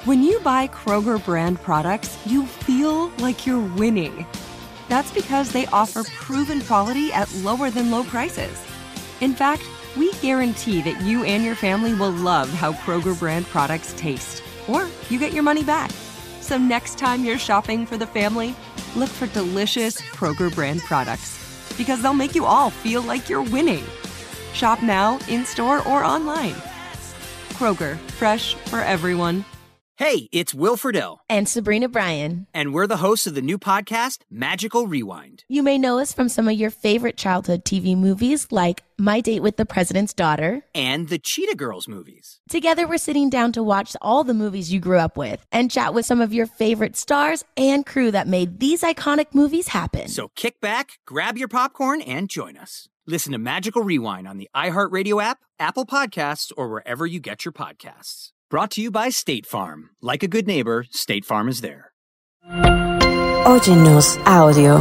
When you buy Kroger brand products, you feel like you're winning. That's because they offer proven quality at lower than low prices. In fact, we guarantee that you and your family will love how Kroger brand products taste, or you get your money back. So next time you're shopping for the family, look for delicious Kroger brand products, because they'll make you all feel like you're winning. Shop now, in-store, or online. Kroger, fresh for everyone. Hey, it's Will Friedle. And Sabrina Bryan. And we're the hosts of the new podcast, Magical Rewind. You may know us from some of your favorite childhood TV movies like My Date with the President's Daughter and the Cheetah Girls movies. Together, we're sitting down to watch all the movies you grew up with and chat with some of your favorite stars and crew that made these iconic movies happen. So kick back, grab your popcorn, and join us. Listen to Magical Rewind on the iHeartRadio app, Apple Podcasts, or wherever you get your podcasts. Brought to you by State Farm. Like a good neighbor, State Farm is there. Óyenos audio.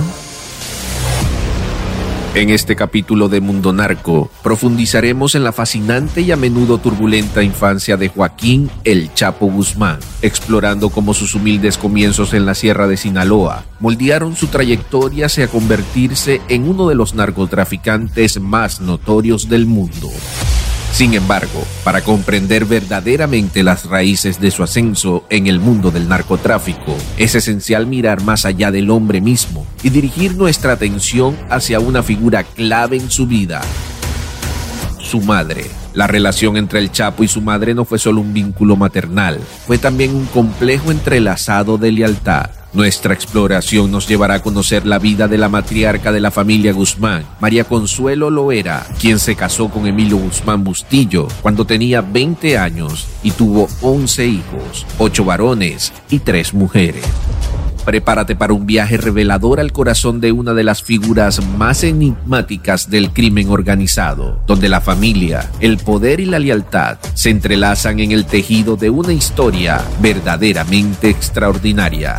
En este capítulo de Mundo Narco, profundizaremos en la fascinante y a menudo turbulenta infancia de Joaquín El Chapo Guzmán, explorando cómo sus humildes comienzos en la Sierra de Sinaloa moldearon su trayectoria hacia convertirse en uno de los narcotraficantes más notorios del mundo. Sin embargo, para comprender verdaderamente las raíces de su ascenso en el mundo del narcotráfico, es esencial mirar más allá del hombre mismo y dirigir nuestra atención hacia una figura clave en su vida: su madre. La relación entre el Chapo y su madre no fue solo un vínculo maternal, fue también un complejo entrelazado de lealtad. Nuestra exploración nos llevará a conocer la vida de la matriarca de la familia Guzmán, María Consuelo Loera, quien se casó con Emilio Guzmán Bustillo cuando tenía 20 años y tuvo 11 hijos, 8 varones y 3 mujeres. Prepárate para un viaje revelador al corazón de una de las figuras más enigmáticas del crimen organizado, donde la familia, el poder y la lealtad se entrelazan en el tejido de una historia verdaderamente extraordinaria.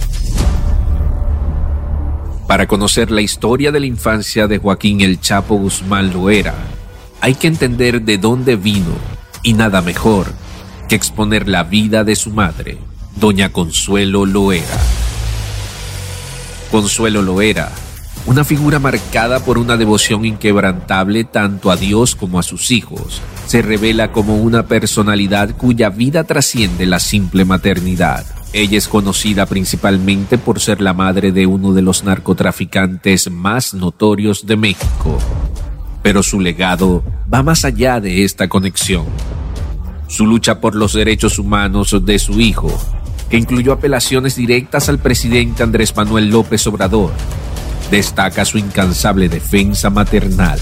Para conocer la historia de la infancia de Joaquín El Chapo Guzmán Loera, hay que entender de dónde vino, y nada mejor que exponer la vida de su madre, doña Consuelo Loera. Consuelo Loera, una figura marcada por una devoción inquebrantable tanto a Dios como a sus hijos, se revela como una personalidad cuya vida trasciende la simple maternidad. Ella es conocida principalmente por ser la madre de uno de los narcotraficantes más notorios de México. Pero su legado va más allá de esta conexión. Su lucha por los derechos humanos de su hijo, que incluyó apelaciones directas al presidente Andrés Manuel López Obrador, destaca su incansable defensa maternal.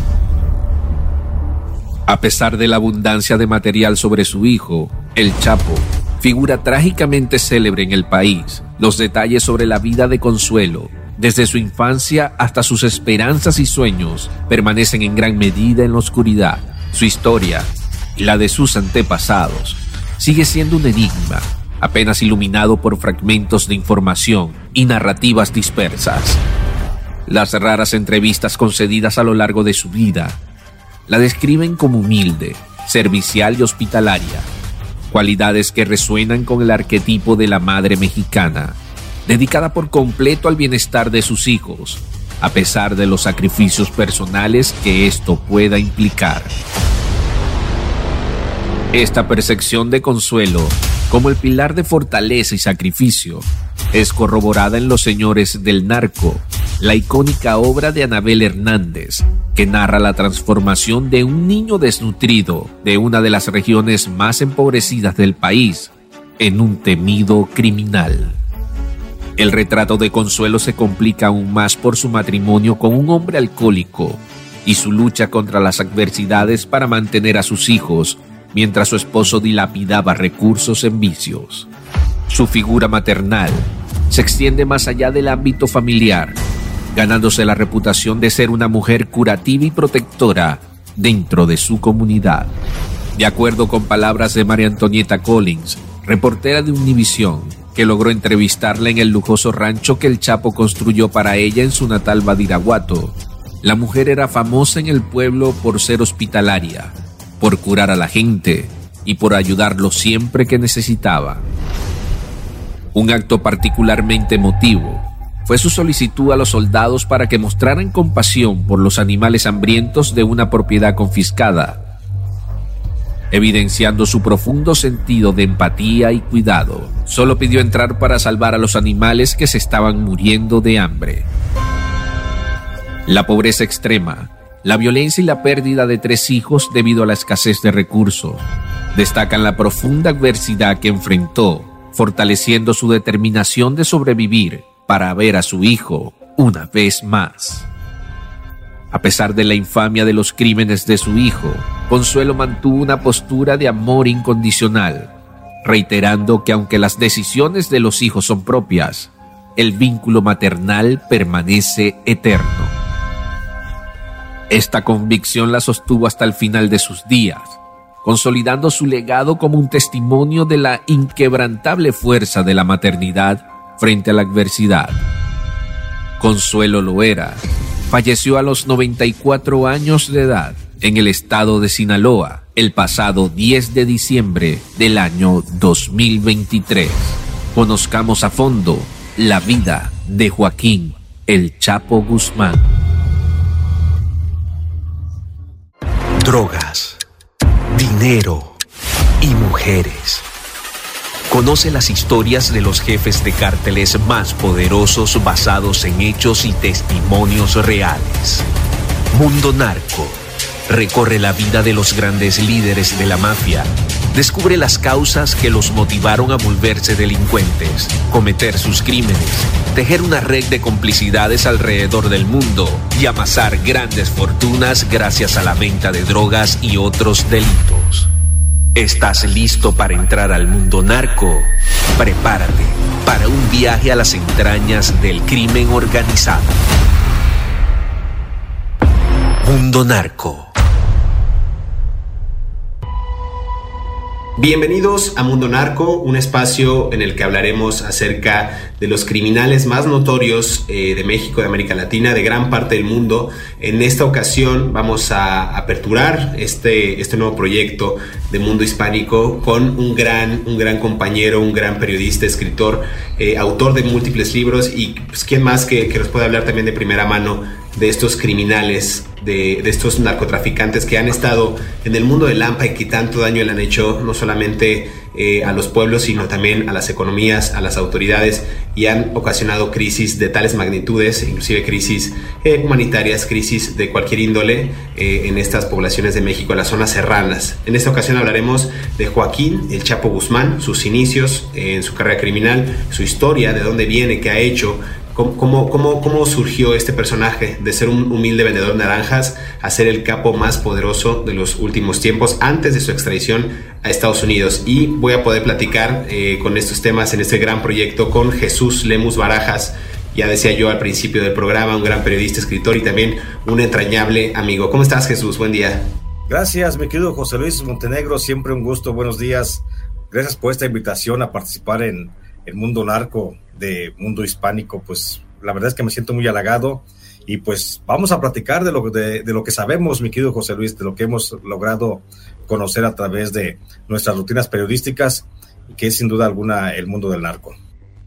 A pesar de la abundancia de material sobre su hijo, El Chapo, figura trágicamente célebre en el país, los detalles sobre la vida de Consuelo, desde su infancia hasta sus esperanzas y sueños, permanecen en gran medida en la oscuridad. Su historia y la de sus antepasados sigue siendo un enigma, apenas iluminado por fragmentos de información y narrativas dispersas. Las raras entrevistas concedidas a lo largo de su vida la describen como humilde, servicial y hospitalaria, cualidades que resuenan con el arquetipo de la madre mexicana, dedicada por completo al bienestar de sus hijos, a pesar de los sacrificios personales que esto pueda implicar. Esta percepción de Consuelo como el pilar de fortaleza y sacrificio es corroborada en Los Señores del Narco, la icónica obra de Anabel Hernández, que narra la transformación de un niño desnutrido de una de las regiones más empobrecidas del país en un temido criminal. El retrato de Consuelo se complica aún más por su matrimonio con un hombre alcohólico y su lucha contra las adversidades para mantener a sus hijos mientras su esposo dilapidaba recursos en vicios. Su figura maternal se extiende más allá del ámbito familiar, ganándose la reputación de ser una mujer curativa y protectora dentro de su comunidad. De acuerdo con palabras de María Antonieta Collins, reportera de Univisión, que logró entrevistarla en el lujoso rancho que el Chapo construyó para ella en su natal Badiraguato, la mujer era famosa en el pueblo por ser hospitalaria, por curar a la gente y por ayudarlo siempre que necesitaba. Un acto particularmente emotivo fue su solicitud a los soldados para que mostraran compasión por los animales hambrientos de una propiedad confiscada, evidenciando su profundo sentido de empatía y cuidado. Solo pidió entrar para salvar a los animales que se estaban muriendo de hambre. La pobreza extrema, la violencia y la pérdida de 3 hijos debido a la escasez de recursos destacan la profunda adversidad que enfrentó, fortaleciendo su determinación de sobrevivir para ver a su hijo una vez más. A pesar de la infamia de los crímenes de su hijo, Consuelo mantuvo una postura de amor incondicional, reiterando que aunque las decisiones de los hijos son propias, el vínculo maternal permanece eterno. Esta convicción la sostuvo hasta el final de sus días, consolidando su legado como un testimonio de la inquebrantable fuerza de la maternidad frente a la adversidad. Consuelo Loera falleció a los 94 años de edad en el estado de Sinaloa el pasado 10 de diciembre del año 2023. Conozcamos a fondo la vida de Joaquín El Chapo Guzmán. Drogas, dinero y mujeres. Conoce las historias de los jefes de cárteles más poderosos basados en hechos y testimonios reales. Mundo Narco. Recorre la vida de los grandes líderes de la mafia. Descubre las causas que los motivaron a volverse delincuentes, cometer sus crímenes, tejer una red de complicidades alrededor del mundo y amasar grandes fortunas gracias a la venta de drogas y otros delitos. ¿Estás listo para entrar al mundo narco? Prepárate para un viaje a las entrañas del crimen organizado. Mundo Narco. Bienvenidos a Mundo Narco, un espacio en el que hablaremos acerca de los criminales más notorios de México, de América Latina, de gran parte del mundo. En esta ocasión vamos a aperturar este nuevo proyecto de Mundo Hispánico con un gran compañero, un gran periodista, escritor, autor de múltiples libros y pues, ¿quién más que nos puede hablar también de primera mano de estos criminales, de estos narcotraficantes que han estado en el mundo del Lampa y que tanto daño le han hecho no solamente a los pueblos, sino también a las economías, a las autoridades, y han ocasionado crisis de tales magnitudes, inclusive crisis humanitarias, crisis de cualquier índole en estas poblaciones de México, en las zonas serranas. En esta ocasión hablaremos de Joaquín El Chapo Guzmán, sus inicios en su carrera criminal, su historia, de dónde viene, qué ha hecho. ¿Cómo surgió este personaje de ser un humilde vendedor de naranjas a ser el capo más poderoso de los últimos tiempos antes de su extradición a Estados Unidos? Y voy a poder platicar con estos temas en este gran proyecto con Jesús Lemus Barajas. Ya decía yo al principio del programa, un gran periodista, escritor y también un entrañable amigo. ¿Cómo estás, Jesús? Buen día. Gracias, mi querido José Luis Montenegro. Siempre un gusto. Buenos días. Gracias por esta invitación a participar en el Mundo Narco de Mundo Hispánico. Pues la verdad es que me siento muy halagado y pues vamos a platicar de lo que sabemos, mi querido José Luis, de lo que hemos logrado conocer a través de nuestras rutinas periodísticas, que es sin duda alguna el mundo del narco.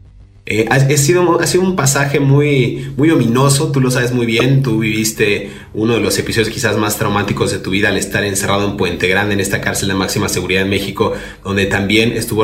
Ha sido un pasaje muy, muy ominoso, tú lo sabes muy bien. Tú viviste uno de los episodios quizás más traumáticos de tu vida al estar encerrado en Puente Grande, en esta cárcel de máxima seguridad en México, donde también han estado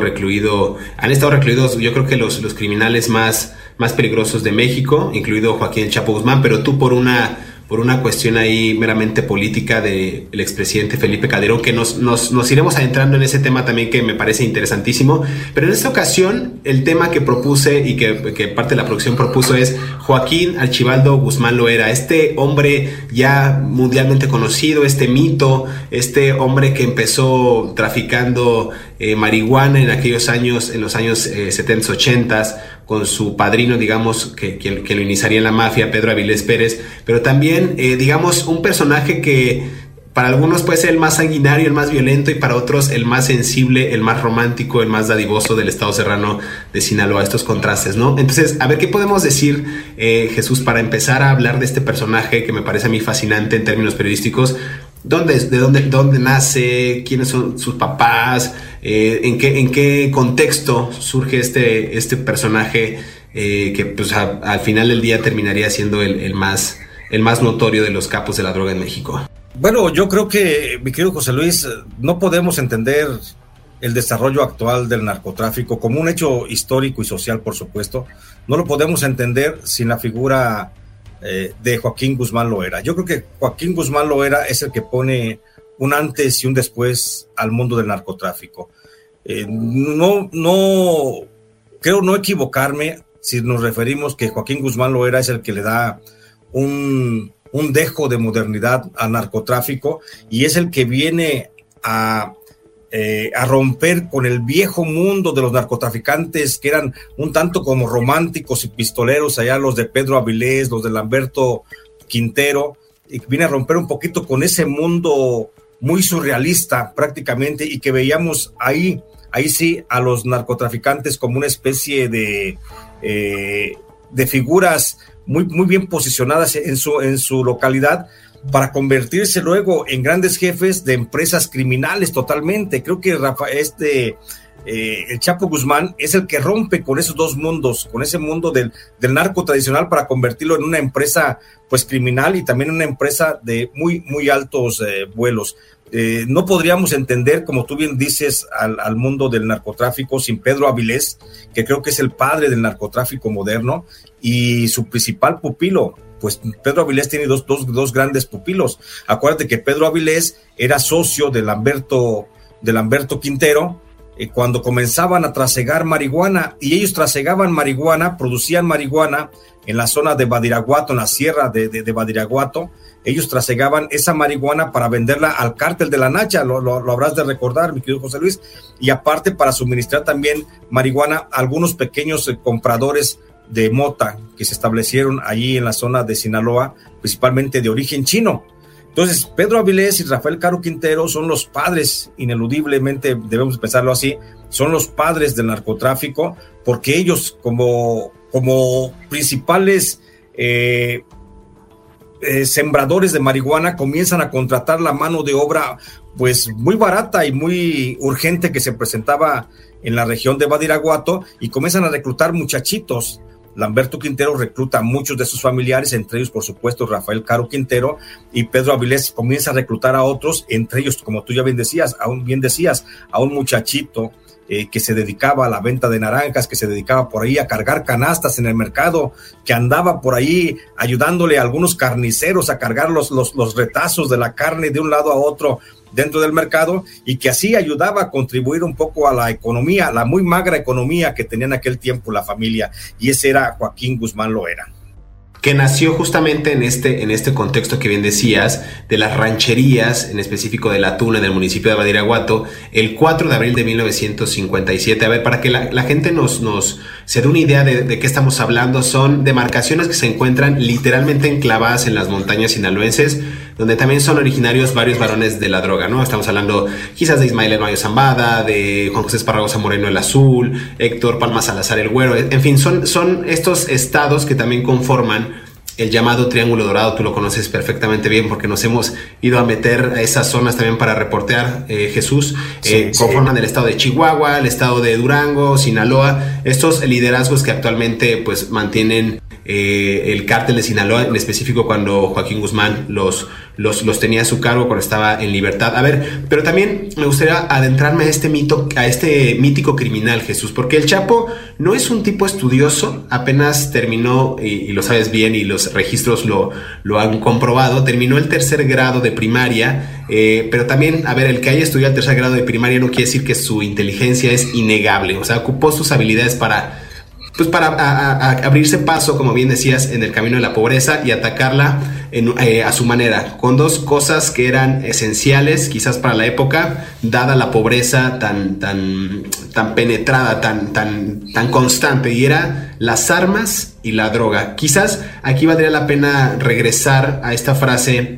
recluidos yo creo que los criminales más peligrosos de México, incluido Joaquín El Chapo Guzmán, pero tú por una cuestión ahí meramente política del expresidente Felipe Calderón, que nos iremos adentrando en ese tema también, que me parece interesantísimo. Pero en esta ocasión el tema que propuse y que parte de la producción propuso es Joaquín Archibaldo Guzmán Loera, este hombre ya mundialmente conocido, este mito, este hombre que empezó traficando marihuana en aquellos años, en los años 70s, 80s, con su padrino, digamos, que lo iniciaría en la mafia, Pedro Avilés Pérez, pero también, digamos, un personaje que para algunos puede ser el más sanguinario, el más violento, y para otros el más sensible, el más romántico, el más dadivoso del estado serrano de Sinaloa, estos contrastes, ¿no? Entonces, a ver, ¿qué podemos decir, Jesús, para empezar a hablar de este personaje que me parece a mí fascinante en términos periodísticos? dónde nace, quiénes son sus papás, en qué contexto surge este personaje que pues al final del día terminaría siendo el más notorio de los capos de la droga en México. Bueno, yo creo que, mi querido José Luis, no podemos entender el desarrollo actual del narcotráfico como un hecho histórico y social, por supuesto. No lo podemos entender sin la figura de Joaquín Guzmán Loera. Yo creo que Joaquín Guzmán Loera es el que pone un antes y un después al mundo del narcotráfico. No creo no equivocarme si nos referimos que Joaquín Guzmán Loera es el que le da un dejo de modernidad al narcotráfico y es el que viene a romper con el viejo mundo de los narcotraficantes que eran un tanto como románticos y pistoleros, allá los de Pedro Avilés, los de Lamberto Quintero, y viene a romper un poquito con ese mundo muy surrealista prácticamente, y que veíamos ahí sí a los narcotraficantes como una especie de figuras muy bien posicionadas en su localidad, para convertirse luego en grandes jefes de empresas criminales totalmente. Creo que el Chapo Guzmán es el que rompe con esos dos mundos, con ese mundo del narco tradicional, para convertirlo en una empresa pues criminal y también una empresa de muy altos vuelos. No podríamos entender, como tú bien dices, al mundo del narcotráfico sin Pedro Avilés, que creo que es el padre del narcotráfico moderno, y su principal pupilo. Pues Pedro Avilés tiene dos grandes pupilos. Acuérdate que Pedro Avilés era socio de Lamberto Quintero cuando comenzaban a trasegar marihuana, y ellos trasegaban marihuana, producían marihuana en la zona de Badiraguato, en la sierra de Badiraguato. Ellos trasegaban esa marihuana para venderla al cártel de la Nacha, lo habrás de recordar, mi querido José Luis, y aparte para suministrar también marihuana a algunos pequeños compradores de mota que se establecieron allí en la zona de Sinaloa, principalmente de origen chino. Entonces, Pedro Avilés y Rafael Caro Quintero son los padres, ineludiblemente debemos pensarlo así, son los padres del narcotráfico, porque ellos como principales sembradores de marihuana comienzan a contratar la mano de obra pues muy barata y muy urgente que se presentaba en la región de Badiraguato, y comienzan a reclutar muchachitos. Lamberto Quintero recluta a muchos de sus familiares, entre ellos, por supuesto, Rafael Caro Quintero, y Pedro Avilés comienza a reclutar a otros, entre ellos, como tú ya bien decías, a un muchachito que se dedicaba a la venta de naranjas, que se dedicaba por ahí a cargar canastas en el mercado, que andaba por ahí ayudándole a algunos carniceros a cargar los retazos de la carne de un lado a otro dentro del mercado, y que así ayudaba a contribuir un poco a la economía, la muy magra economía que tenía en aquel tiempo la familia, y ese era Joaquín Guzmán Loera. Que nació justamente en este contexto que bien decías, de las rancherías, en específico de La Tuna, en el municipio de Badiraguato, el 4 de abril de 1957. A ver, para que la gente se dé una idea de qué estamos hablando, son demarcaciones que se encuentran literalmente enclavadas en las montañas sinaloenses, donde también son originarios varios varones de la droga, ¿no? Estamos hablando quizás de Ismael El Mayo Zambada, de Juan José Esparragosa Moreno el Azul, Héctor Palma Salazar el Güero, en fin, son estos estados que también conforman el llamado Triángulo Dorado. Tú lo conoces perfectamente bien porque nos hemos ido a meter a esas zonas también para reportear, Jesús. Conforman el estado de Chihuahua, el estado de Durango, Sinaloa, estos liderazgos que actualmente pues mantienen el cártel de Sinaloa, en específico cuando Joaquín Guzmán los tenía a su cargo, cuando estaba en libertad. A ver, pero también me gustaría adentrarme a este mítico criminal, Jesús, porque el Chapo no es un tipo estudioso, apenas terminó, y lo sabes bien y los registros lo han comprobado, terminó el 3er grado de primaria, pero también, a ver, el que haya estudiado el 3er grado de primaria no quiere decir que su inteligencia es innegable, o sea, ocupó sus habilidades para abrirse paso, como bien decías, en el camino de la pobreza y atacarla a su manera, con dos cosas que eran esenciales quizás para la época, dada la pobreza tan penetrada, tan constante, y era las armas y la droga. Quizás aquí valdría la pena regresar a esta frase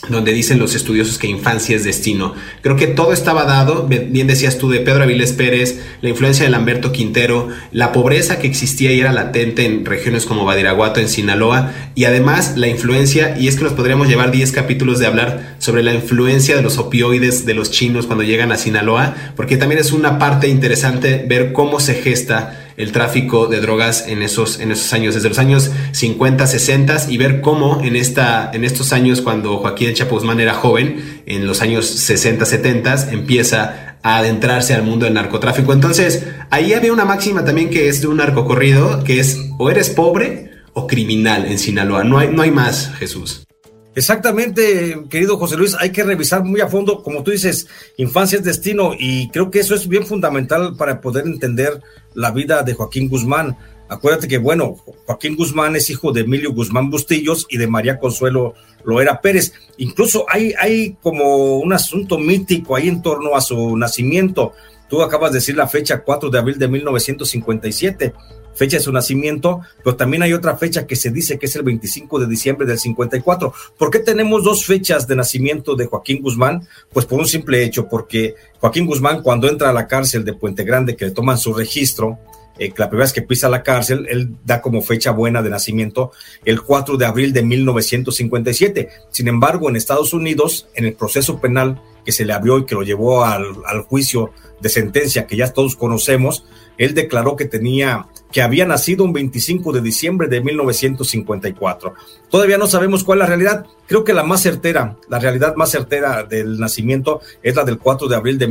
donde dicen los estudiosos que infancia es destino. Creo que todo estaba dado, bien decías tú, de Pedro Avilés Pérez, la influencia de Lamberto Quintero, la pobreza que existía y era latente en regiones como Badiraguato, en Sinaloa, y además la influencia, y es que nos podríamos llevar 10 capítulos de hablar sobre la influencia de los opioides de los chinos cuando llegan a Sinaloa, porque también es una parte interesante ver cómo se gesta el tráfico de drogas en esos años, desde los años 50, 60, y ver cómo en estos años, cuando Joaquín El Chapo Guzmán era joven, en los años 60, 70, empieza a adentrarse al mundo del narcotráfico. Entonces, ahí había una máxima también que es de un narcocorrido, que es o eres pobre o criminal en Sinaloa. No hay más, Jesús. Exactamente, querido José Luis, hay que revisar muy a fondo, como tú dices, infancia es destino, y creo que eso es bien fundamental para poder entender la vida de Joaquín Guzmán. Acuérdate que, bueno, Joaquín Guzmán es hijo de Emilio Guzmán Bustillos y de María Consuelo Loera Pérez. Incluso hay como un asunto mítico ahí en torno a su nacimiento. Tú acabas de decir la fecha, 4 de abril de 1957. Fecha de su nacimiento, pero también hay otra fecha que se dice que es el 25 de diciembre del 54. ¿Por qué tenemos dos fechas de nacimiento de Joaquín Guzmán? Pues por un simple hecho, porque Joaquín Guzmán, cuando entra a la cárcel de Puente Grande, que le toman su registro, la primera vez que pisa la cárcel, él da como fecha buena de nacimiento el 4 de abril de 1957. Sin embargo, en Estados Unidos, en el proceso penal que se le abrió y que lo llevó al juicio de sentencia que ya todos conocemos, él declaró que había nacido un 25 de diciembre de 1954. Todavía no sabemos cuál es la realidad. Creo que la realidad más certera del nacimiento es la del 4 de abril de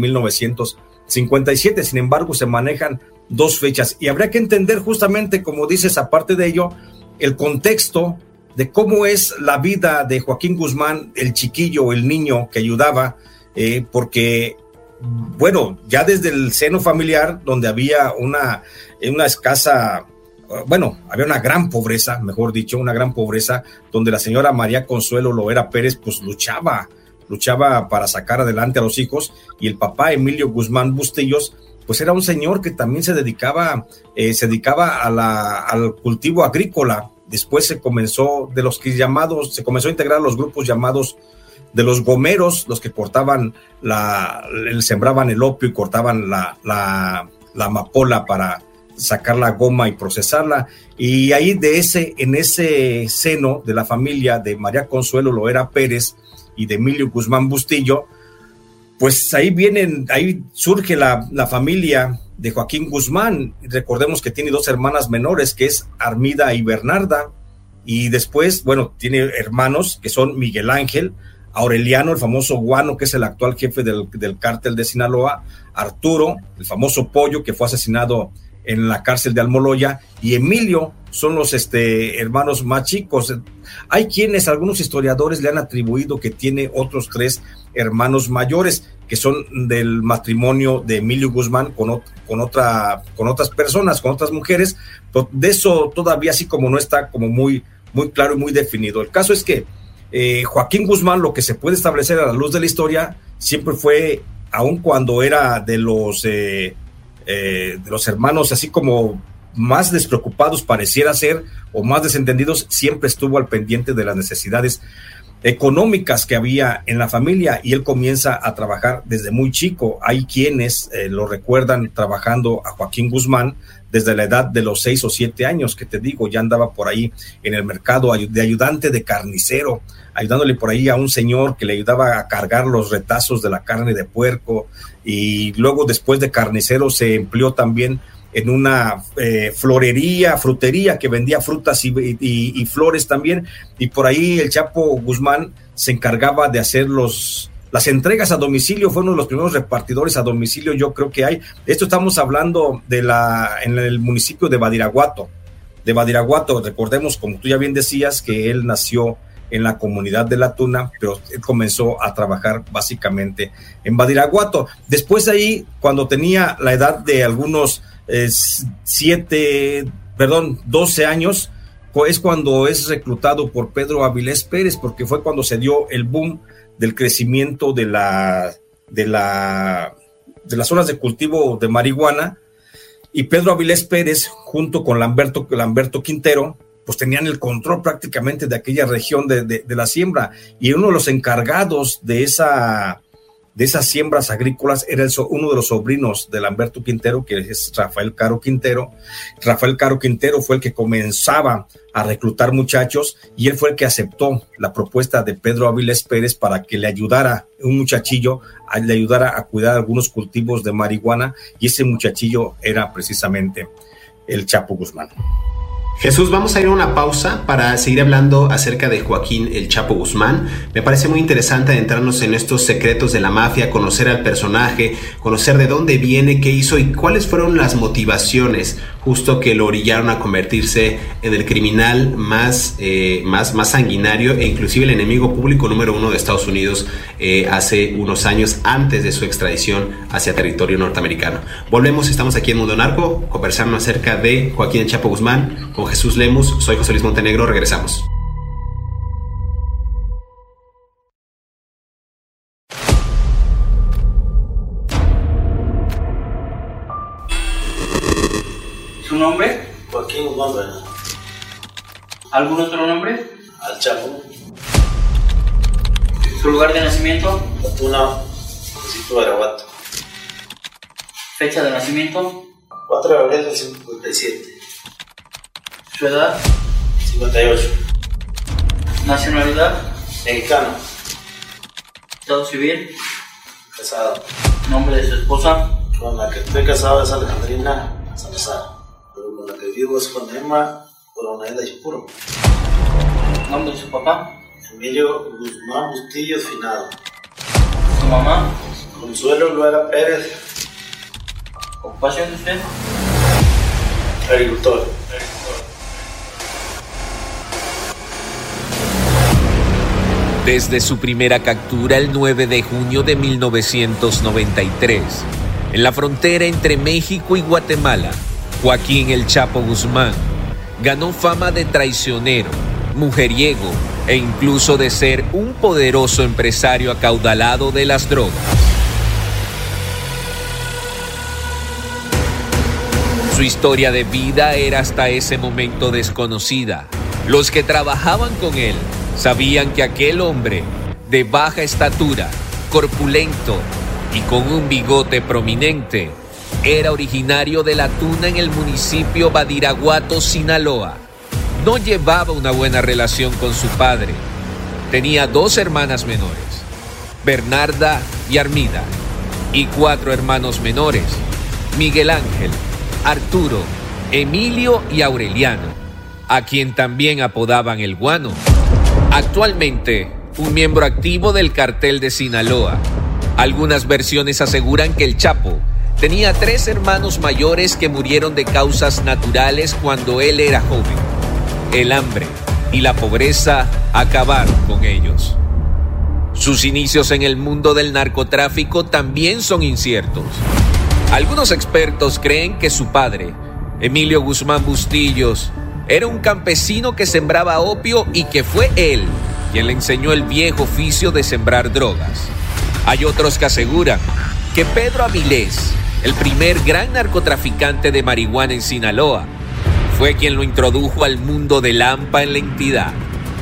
1957. Sin embargo, se manejan dos fechas y habría que entender justamente, como dices, aparte de ello, el contexto de cómo es la vida de Joaquín Guzmán, el chiquillo, el niño que ayudaba, porque bueno, ya desde el seno familiar, donde había una escasa, bueno, había una gran pobreza, mejor dicho, una gran pobreza, donde la señora María Consuelo Loera Pérez, pues luchaba para sacar adelante a los hijos, y el papá Emilio Guzmán Bustillos, pues era un señor que también se dedicaba al cultivo agrícola. Después se comenzó a integrar los grupos llamados de los gomeros, los que cortaban sembraban el opio y cortaban la amapola para sacar la goma y procesarla. Y ahí en ese seno de la familia de María Consuelo Loera Pérez y de Emilio Guzmán Bustillo, pues ahí surge la familia de Joaquín Guzmán. Recordemos que tiene dos hermanas menores, que es Armida y Bernarda, y después, bueno, tiene hermanos que son Miguel Ángel, Aureliano, el famoso Guano, que es el actual jefe del cártel de Sinaloa, Arturo, el famoso Pollo, que fue asesinado en la cárcel de Almoloya, y Emilio son los hermanos más chicos. Hay algunos historiadores le han atribuido que tiene otros 3 hermanos mayores, que son del matrimonio de Emilio Guzmán con otras personas, con otras mujeres, pero de eso todavía así como no está como muy, muy claro y muy definido. El caso es que Joaquín Guzmán, lo que se puede establecer a la luz de la historia, siempre fue, aun cuando era de los hermanos así como más despreocupados pareciera ser, o más desentendidos, siempre estuvo al pendiente de las necesidades económicas que había en la familia, y él comienza a trabajar desde muy chico. Hay quienes lo recuerdan trabajando a Joaquín Guzmán desde la edad de los 6 o 7 años, que te digo, ya andaba por ahí en el mercado de ayudante de carnicero, ayudándole por ahí a un señor que le ayudaba a cargar los retazos de la carne de puerco, y luego después de carnicero se empleó también en una frutería que vendía frutas y flores también, y por ahí el Chapo Guzmán se encargaba de hacer las entregas a domicilio. Fue uno de los primeros repartidores a domicilio, yo creo que hay. Esto estamos hablando en el municipio de Badiraguato. Recordemos, como tú ya bien decías, que él nació en la comunidad de La Tuna, pero él comenzó a trabajar básicamente en Badiraguato. Después de ahí, cuando tenía la edad de algunos 12 años, es cuando es reclutado por Pedro Avilés Pérez, porque fue cuando se dio el boom del crecimiento de las zonas de cultivo de marihuana, y Pedro Avilés Pérez, junto con Lamberto Quintero, pues tenían el control prácticamente de aquella región de la siembra, y uno de los encargados de esas siembras agrícolas era uno de los sobrinos de Lamberto Quintero, que es Rafael Caro Quintero. Rafael Caro Quintero fue el que comenzaba a reclutar muchachos, y él fue el que aceptó la propuesta de Pedro Avilés Pérez para que le ayudara, un muchachillo, le ayudara a cuidar algunos cultivos de marihuana, y ese muchachillo era precisamente el Chapo Guzmán. Jesús, vamos a ir a una pausa para seguir hablando acerca de Joaquín El Chapo Guzmán. Me parece muy interesante adentrarnos en estos secretos de la mafia, conocer al personaje, conocer de dónde viene, qué hizo y cuáles fueron las motivaciones justo que lo orillaron a convertirse en el criminal más sanguinario e inclusive el enemigo público número 1 de Estados Unidos hace unos años, antes de su extradición hacia territorio norteamericano. Volvemos, estamos aquí en Mundo Narco, conversando acerca de Joaquín El Chapo Guzmán con Jesús Lemus. Soy José Luis Montenegro, regresamos. ¿Su nombre? Joaquín Guzmán. ¿Algún otro nombre? Al Chapo. ¿Su lugar de nacimiento? Latuna, municipio de Araguato. ¿Fecha de nacimiento? 4 de abril del 57. ¿Su edad? 58. ¿Nacionalidad? Mexicano. ¿Estado civil? Casado. ¿Nombre de su esposa? Con la que estoy casado es Alejandrina Salazar, pero con la que vivo es con Emma Coronel Puro. ¿Nombre de su papá? Emilio Guzmán Bustillo Finado. ¿Su mamá? Consuelo Luera Pérez. ¿Ocupación de usted? Agricultor. Desde su primera captura el 9 de junio de 1993, en la frontera entre México y Guatemala, Joaquín El Chapo Guzmán ganó fama de traicionero, mujeriego e incluso de ser un poderoso empresario acaudalado de las drogas. Su historia de vida era hasta ese momento desconocida. Los que trabajaban con él sabían que aquel hombre, de baja estatura, corpulento y con un bigote prominente, era originario de La Tuna en el municipio Badiraguato, Sinaloa. No llevaba una buena relación con su padre. Tenía 2 hermanas menores, Bernarda y Armida, y 4 hermanos menores, Miguel Ángel, Arturo, Emilio y Aureliano, a quien también apodaban El Guano. Actualmente, un miembro activo del cartel de Sinaloa. Algunas versiones aseguran que el Chapo tenía 3 hermanos mayores que murieron de causas naturales cuando él era joven. El hambre y la pobreza acabaron con ellos. Sus inicios en el mundo del narcotráfico también son inciertos. Algunos expertos creen que su padre, Emilio Guzmán Bustillos, era un campesino que sembraba opio y que fue él quien le enseñó el viejo oficio de sembrar drogas. Hay otros que aseguran que Pedro Avilés, el primer gran narcotraficante de marihuana en Sinaloa, fue quien lo introdujo al mundo del AMPA en la entidad.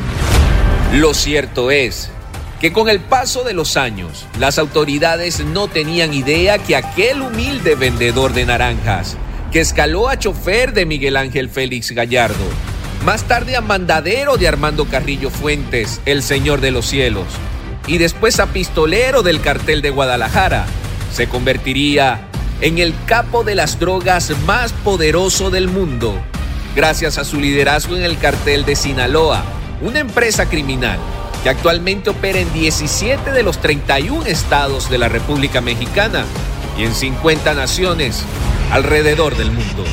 Lo cierto es que con el paso de los años, las autoridades no tenían idea que aquel humilde vendedor de naranjas, que escaló a chofer de Miguel Ángel Félix Gallardo, más tarde a mandadero de Armando Carrillo Fuentes, el Señor de los Cielos, y después a pistolero del cartel de Guadalajara, se convertiría en el capo de las drogas más poderoso del mundo, gracias a su liderazgo en el cartel de Sinaloa, una empresa criminal que actualmente opera en 17 de los 31 estados de la República Mexicana y en 50 naciones alrededor del mundo.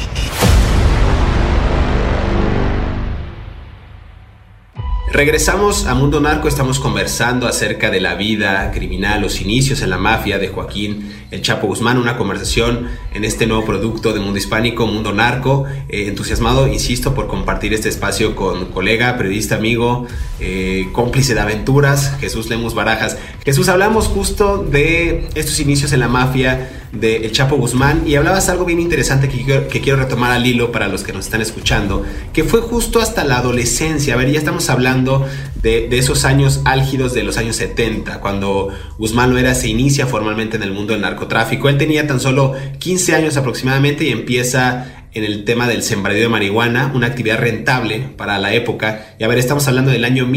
Regresamos a Mundo Narco, estamos conversando acerca de la vida criminal, los inicios en la mafia de Joaquín El Chapo Guzmán, una conversación en este nuevo producto de Mundo Hispánico, Mundo Narco, entusiasmado, insisto, por compartir este espacio con colega, periodista, amigo, cómplice de aventuras, Jesús Lemus Barajas. Jesús, hablamos justo de estos inicios en la mafia, de El Chapo Guzmán, y hablabas algo bien interesante que quiero retomar al hilo para los que nos están escuchando, que fue justo hasta la adolescencia. A ver, ya estamos hablando de esos años álgidos de los años 70, cuando Guzmán Loera se inicia formalmente en el mundo del narcotráfico. Él tenía tan solo 15 años aproximadamente y empieza en el tema del sembradío de marihuana, una actividad rentable para la época. Y a ver, estamos hablando del año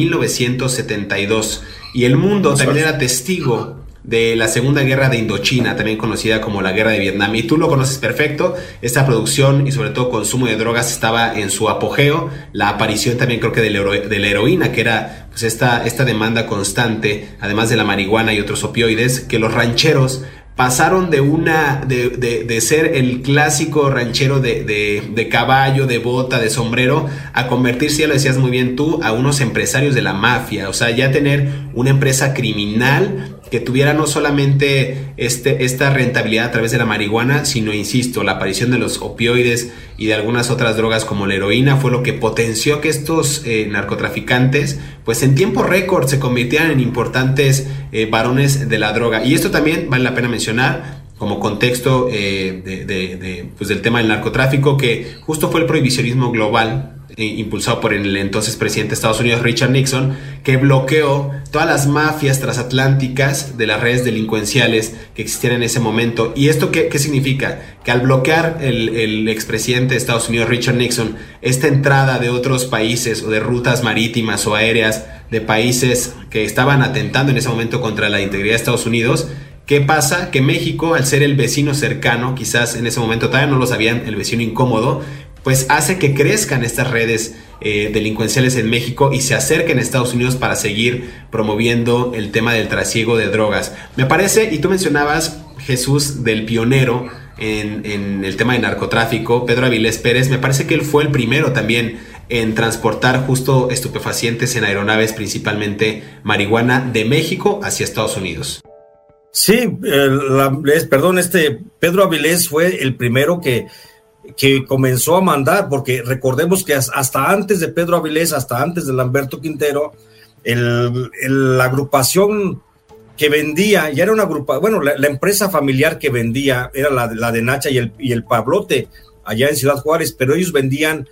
1972, y el mundo también era testigo de la Segunda Guerra de Indochina, también conocida como la Guerra de Vietnam, y tú lo conoces perfecto. Esta producción y sobre todo consumo de drogas estaba en su apogeo. La aparición también creo que de la heroína, que era pues esta demanda constante, además de la marihuana y otros opioides, que los rancheros pasaron de ser el clásico ranchero de caballo, de bota, de sombrero, a convertirse, ya lo decías muy bien tú, a unos empresarios de la mafia. O sea, ya tener una empresa criminal que tuviera no solamente esta rentabilidad a través de la marihuana, sino, insisto, la aparición de los opioides y de algunas otras drogas como la heroína fue lo que potenció que estos narcotraficantes, pues en tiempo récord, se convirtieran en importantes varones de la droga. Y esto también vale la pena mencionar como contexto pues del tema del narcotráfico, que justo fue el prohibicionismo global impulsado por el entonces presidente de Estados Unidos, Richard Nixon, que bloqueó todas las mafias transatlánticas de las redes delincuenciales que existían en ese momento. ¿Y esto qué significa? Que al bloquear el expresidente de Estados Unidos, Richard Nixon, esta entrada de otros países o de rutas marítimas o aéreas de países que estaban atentando en ese momento contra la integridad de Estados Unidos, ¿qué pasa? Que México, al ser el vecino cercano, quizás en ese momento todavía no lo sabían, el vecino incómodo, pues hace que crezcan estas redes delincuenciales en México y se acerquen a Estados Unidos para seguir promoviendo el tema del trasiego de drogas. Me parece, y tú mencionabas, Jesús, del pionero en el tema de narcotráfico, Pedro Avilés Pérez. Me parece que él fue el primero también en transportar justo estupefacientes en aeronaves, principalmente marihuana, de México hacia Estados Unidos. Sí, Pedro Avilés fue el primero que comenzó a mandar, porque recordemos que hasta antes de Pedro Avilés, hasta antes de Lamberto Quintero, la agrupación que vendía, ya era una agrupación, bueno, la empresa familiar que vendía era la de Nacha y el Pablote, allá en Ciudad Juárez, pero ellos vendían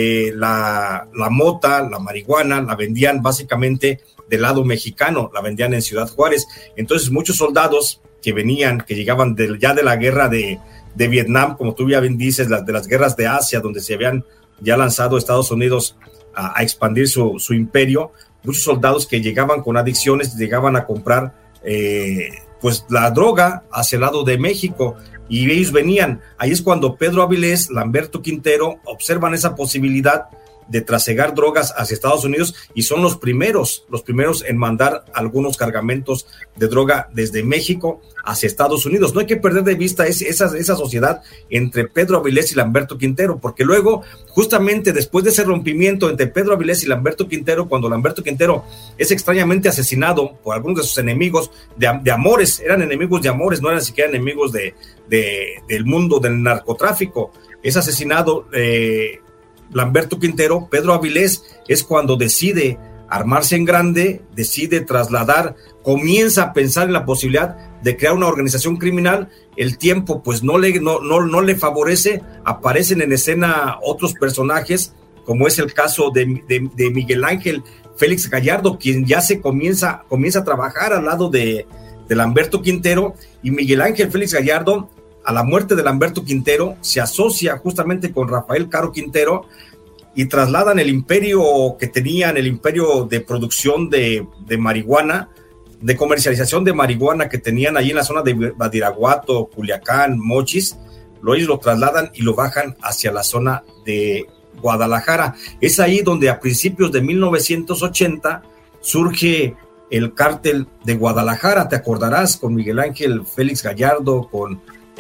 la mota, la marihuana, la vendían básicamente del lado mexicano, la vendían en Ciudad Juárez. Entonces muchos soldados que llegaban ya de la guerra de Vietnam, como tú ya bien dices, de las guerras de Asia, donde se habían ya lanzado Estados Unidos a expandir su imperio, muchos soldados que llegaban con adicciones, llegaban a comprar pues la droga hacia el lado de México, y ellos venían. Ahí es cuando Pedro Avilés, Lamberto Quintero observan esa posibilidad de trasegar drogas hacia Estados Unidos, y son los primeros en mandar algunos cargamentos de droga desde México hacia Estados Unidos. No hay que perder de vista esa sociedad entre Pedro Avilés y Lamberto Quintero, porque luego, justamente después de ese rompimiento entre Pedro Avilés y Lamberto Quintero, cuando Lamberto Quintero es extrañamente asesinado por algunos de sus enemigos de amores, eran enemigos de amores, no eran siquiera enemigos del mundo del narcotráfico, es asesinado Lamberto Quintero. Pedro Avilés es cuando decide armarse en grande, decide trasladar, comienza a pensar en la posibilidad de crear una organización criminal. El tiempo pues no le favorece, aparecen en escena otros personajes, como es el caso de Miguel Ángel Félix Gallardo, quien ya comienza a trabajar al lado de Lamberto Quintero, y Miguel Ángel Félix Gallardo, a la muerte de Lamberto Quintero, se asocia justamente con Rafael Caro Quintero y trasladan el imperio que tenían, el imperio de producción de marihuana, de comercialización de marihuana que tenían ahí en la zona de Badiraguato, Culiacán, Mochis. Ellos lo trasladan y lo bajan hacia la zona de Guadalajara. Es ahí donde a principios de 1980 surge el cártel de Guadalajara, te acordarás, con Miguel Ángel Félix Gallardo, con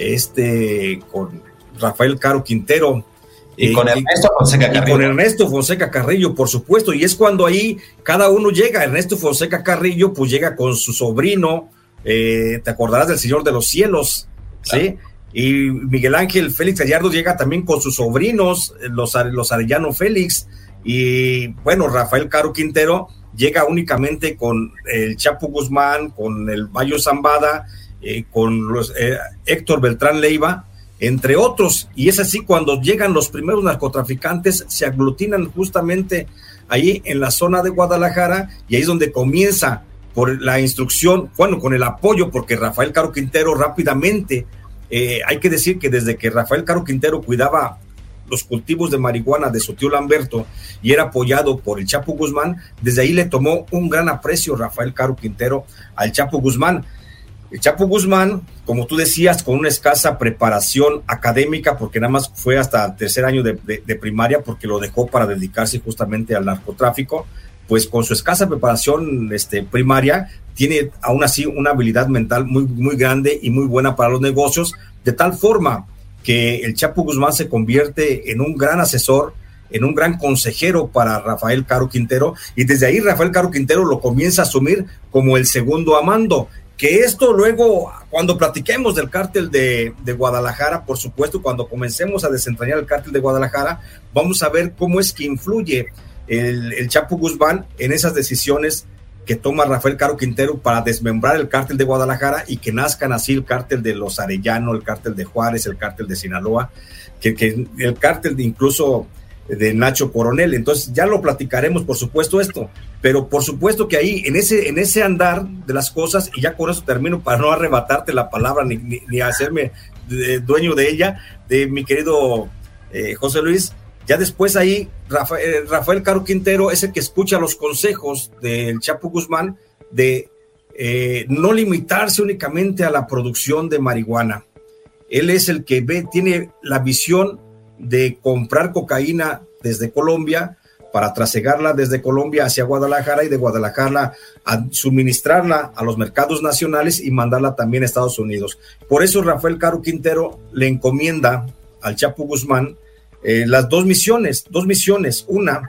Rafael Caro Quintero y con Ernesto Fonseca Carrillo. Y con Ernesto Fonseca Carrillo, por supuesto, y es cuando ahí cada uno llega. Ernesto Fonseca Carrillo pues llega con su sobrino, te acordarás del Señor de los Cielos, claro. ¿Sí? Y Miguel Ángel Félix Gallardo llega también con sus sobrinos, los Arellano Félix, y bueno, Rafael Caro Quintero llega únicamente con el Chapo Guzmán, con el Bayo Zambada, con Héctor Beltrán Leiva, entre otros, y es así cuando llegan los primeros narcotraficantes, se aglutinan justamente ahí en la zona de Guadalajara, y ahí es donde comienza por la instrucción, bueno, con el apoyo, porque Rafael Caro Quintero rápidamente, hay que decir que desde que Rafael Caro Quintero cuidaba los cultivos de marihuana de su tío Lamberto y era apoyado por el Chapo Guzmán, desde ahí le tomó un gran aprecio Rafael Caro Quintero al Chapo Guzmán. El Chapo Guzmán, como tú decías, con una escasa preparación académica, porque nada más fue hasta el tercer año de primaria, porque lo dejó para dedicarse justamente al narcotráfico, pues con su escasa preparación primaria, tiene aún así una habilidad mental muy, muy grande y muy buena para los negocios, de tal forma que el Chapo Guzmán se convierte en un gran asesor, en un gran consejero para Rafael Caro Quintero, y desde ahí Rafael Caro Quintero lo comienza a asumir como el segundo a mando. Que esto luego, cuando platiquemos del cártel de Guadalajara, por supuesto, cuando comencemos a desentrañar el cártel de Guadalajara, vamos a ver cómo es que influye el Chapo Guzmán en esas decisiones que toma Rafael Caro Quintero para desmembrar el cártel de Guadalajara y que nazcan así el cártel de los Arellano, el cártel de Juárez, el cártel de Sinaloa, que el cártel incluso de Nacho Coronel. Entonces ya lo platicaremos, por supuesto, esto, pero por supuesto que ahí en ese andar de las cosas, y ya con eso termino para no arrebatarte la palabra ni hacerme dueño de ella, de mi querido José Luis. Ya después ahí Rafael Caro Quintero es el que escucha los consejos del Chapo Guzmán de no limitarse únicamente a la producción de marihuana. Él es el que tiene la visión de comprar cocaína desde Colombia para trasegarla desde Colombia hacia Guadalajara y de Guadalajara a suministrarla a los mercados nacionales y mandarla también a Estados Unidos. Por eso Rafael Caro Quintero le encomienda al Chapo Guzmán las dos misiones, una,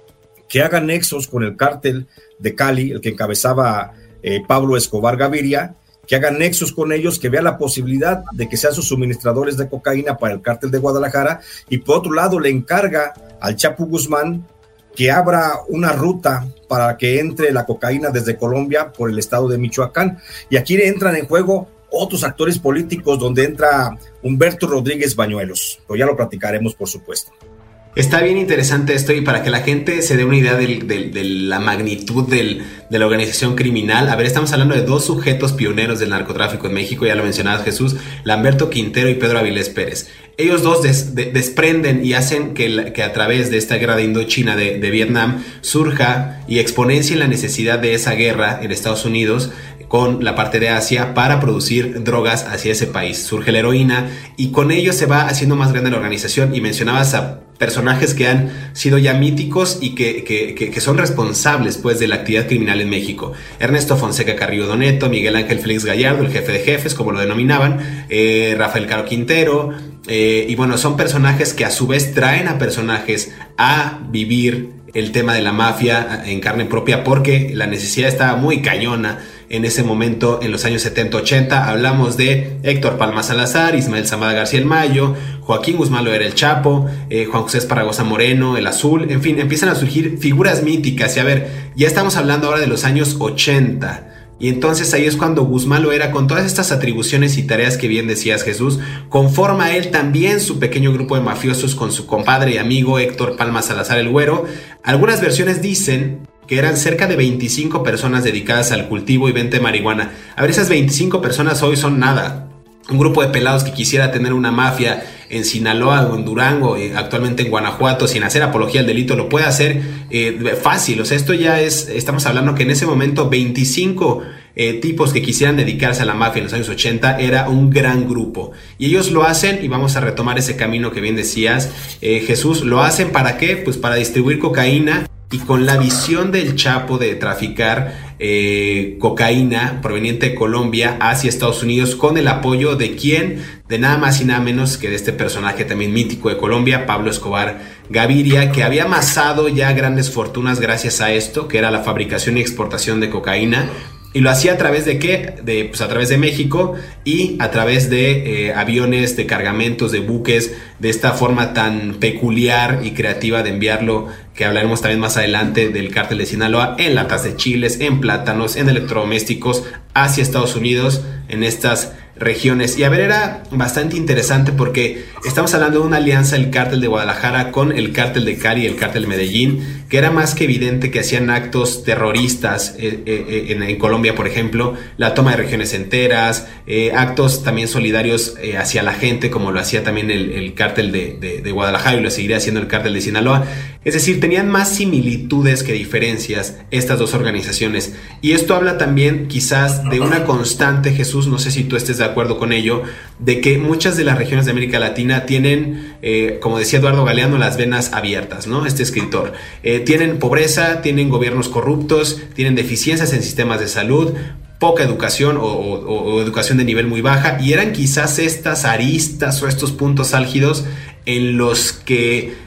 que haga nexos con el cártel de Cali, el que encabezaba Pablo Escobar Gaviria, que hagan nexos con ellos, que vea la posibilidad de que sean sus suministradores de cocaína para el cártel de Guadalajara, y por otro lado le encarga al Chapo Guzmán que abra una ruta para que entre la cocaína desde Colombia por el estado de Michoacán. Y aquí entran en juego otros actores políticos, donde entra Humberto Rodríguez Bañuelos, pero ya lo platicaremos, por supuesto. Está bien interesante esto, y para que la gente se dé una idea de la magnitud de la organización criminal. A ver, estamos hablando de dos sujetos pioneros del narcotráfico en México, ya lo mencionabas, Jesús, Lamberto Quintero y Pedro Avilés Pérez. Ellos dos desprenden y hacen que a través de esta guerra de Indochina de Vietnam surja y exponencie la necesidad de esa guerra en Estados Unidos con la parte de Asia para producir drogas hacia ese país. Surge la heroína y con ello se va haciendo más grande la organización, y mencionabas a personajes que han sido ya míticos y que son responsables pues de la actividad criminal en México. Ernesto Fonseca Carrillo Doneto, Miguel Ángel Félix Gallardo, el jefe de jefes, como lo denominaban, Rafael Caro Quintero, y bueno, son personajes que a su vez traen a personajes a vivir el tema de la mafia en carne propia, porque la necesidad estaba muy cañona en ese momento, en los años 70-80. Hablamos de Héctor Palma Salazar, Ismael Zamada García el Mayo, Joaquín Guzmán Loera el Chapo, Juan José Esparragosa Moreno, el Azul, en fin, empiezan a surgir figuras míticas. Y a ver, ya estamos hablando ahora de los años 80. Y entonces ahí es cuando Guzmán Loera, con todas estas atribuciones y tareas que bien decías, Jesús, conforma él también su pequeño grupo de mafiosos con su compadre y amigo Héctor Palma Salazar el Güero. Algunas versiones dicen que eran cerca de 25 personas dedicadas al cultivo y venta de marihuana. A ver, esas 25 personas hoy son nada. Un grupo de pelados que quisiera tener una mafia en Sinaloa o en Durango, actualmente en Guanajuato, sin hacer apología al delito, lo puede hacer fácil. O sea, esto ya estamos hablando que en ese momento 25 tipos que quisieran dedicarse a la mafia en los años 80 era un gran grupo. Y ellos lo hacen, y vamos a retomar ese camino que bien decías, Jesús, lo hacen ¿para qué? Pues para distribuir cocaína, y con la visión del Chapo de traficar cocaína proveniente de Colombia hacia Estados Unidos, con el apoyo de ¿quién? De nada más y nada menos que de este personaje también mítico de Colombia, Pablo Escobar Gaviria, que había amasado ya grandes fortunas gracias a esto, que era la fabricación y exportación de cocaína. Y lo hacía a través de ¿qué? Pues a través de México y a través de aviones, de cargamentos, de buques, de esta forma tan peculiar y creativa de enviarlo, que hablaremos también más adelante, del cártel de Sinaloa, en latas de chiles, en plátanos, en electrodomésticos, hacia Estados Unidos, en estas regiones. Y a ver, era bastante interesante porque estamos hablando de una alianza del cártel de Guadalajara con el cártel de Cali y el cártel de Medellín, que era más que evidente que hacían actos terroristas en Colombia, por ejemplo, la toma de regiones enteras, actos también solidarios hacia la gente, como lo hacía también el cártel de Guadalajara, y lo seguiría haciendo el cártel de Sinaloa. Es decir, tenían más similitudes que diferencias estas dos organizaciones. Y esto habla también quizás de una constante, Jesús, no sé si tú estés de acuerdo con ello, de que muchas de las regiones de América Latina tienen, como decía Eduardo Galeano, las venas abiertas, ¿no? Este escritor. Tienen pobreza, tienen gobiernos corruptos, tienen deficiencias en sistemas de salud, poca educación o educación de nivel muy baja, y eran quizás estas aristas o estos puntos álgidos en los que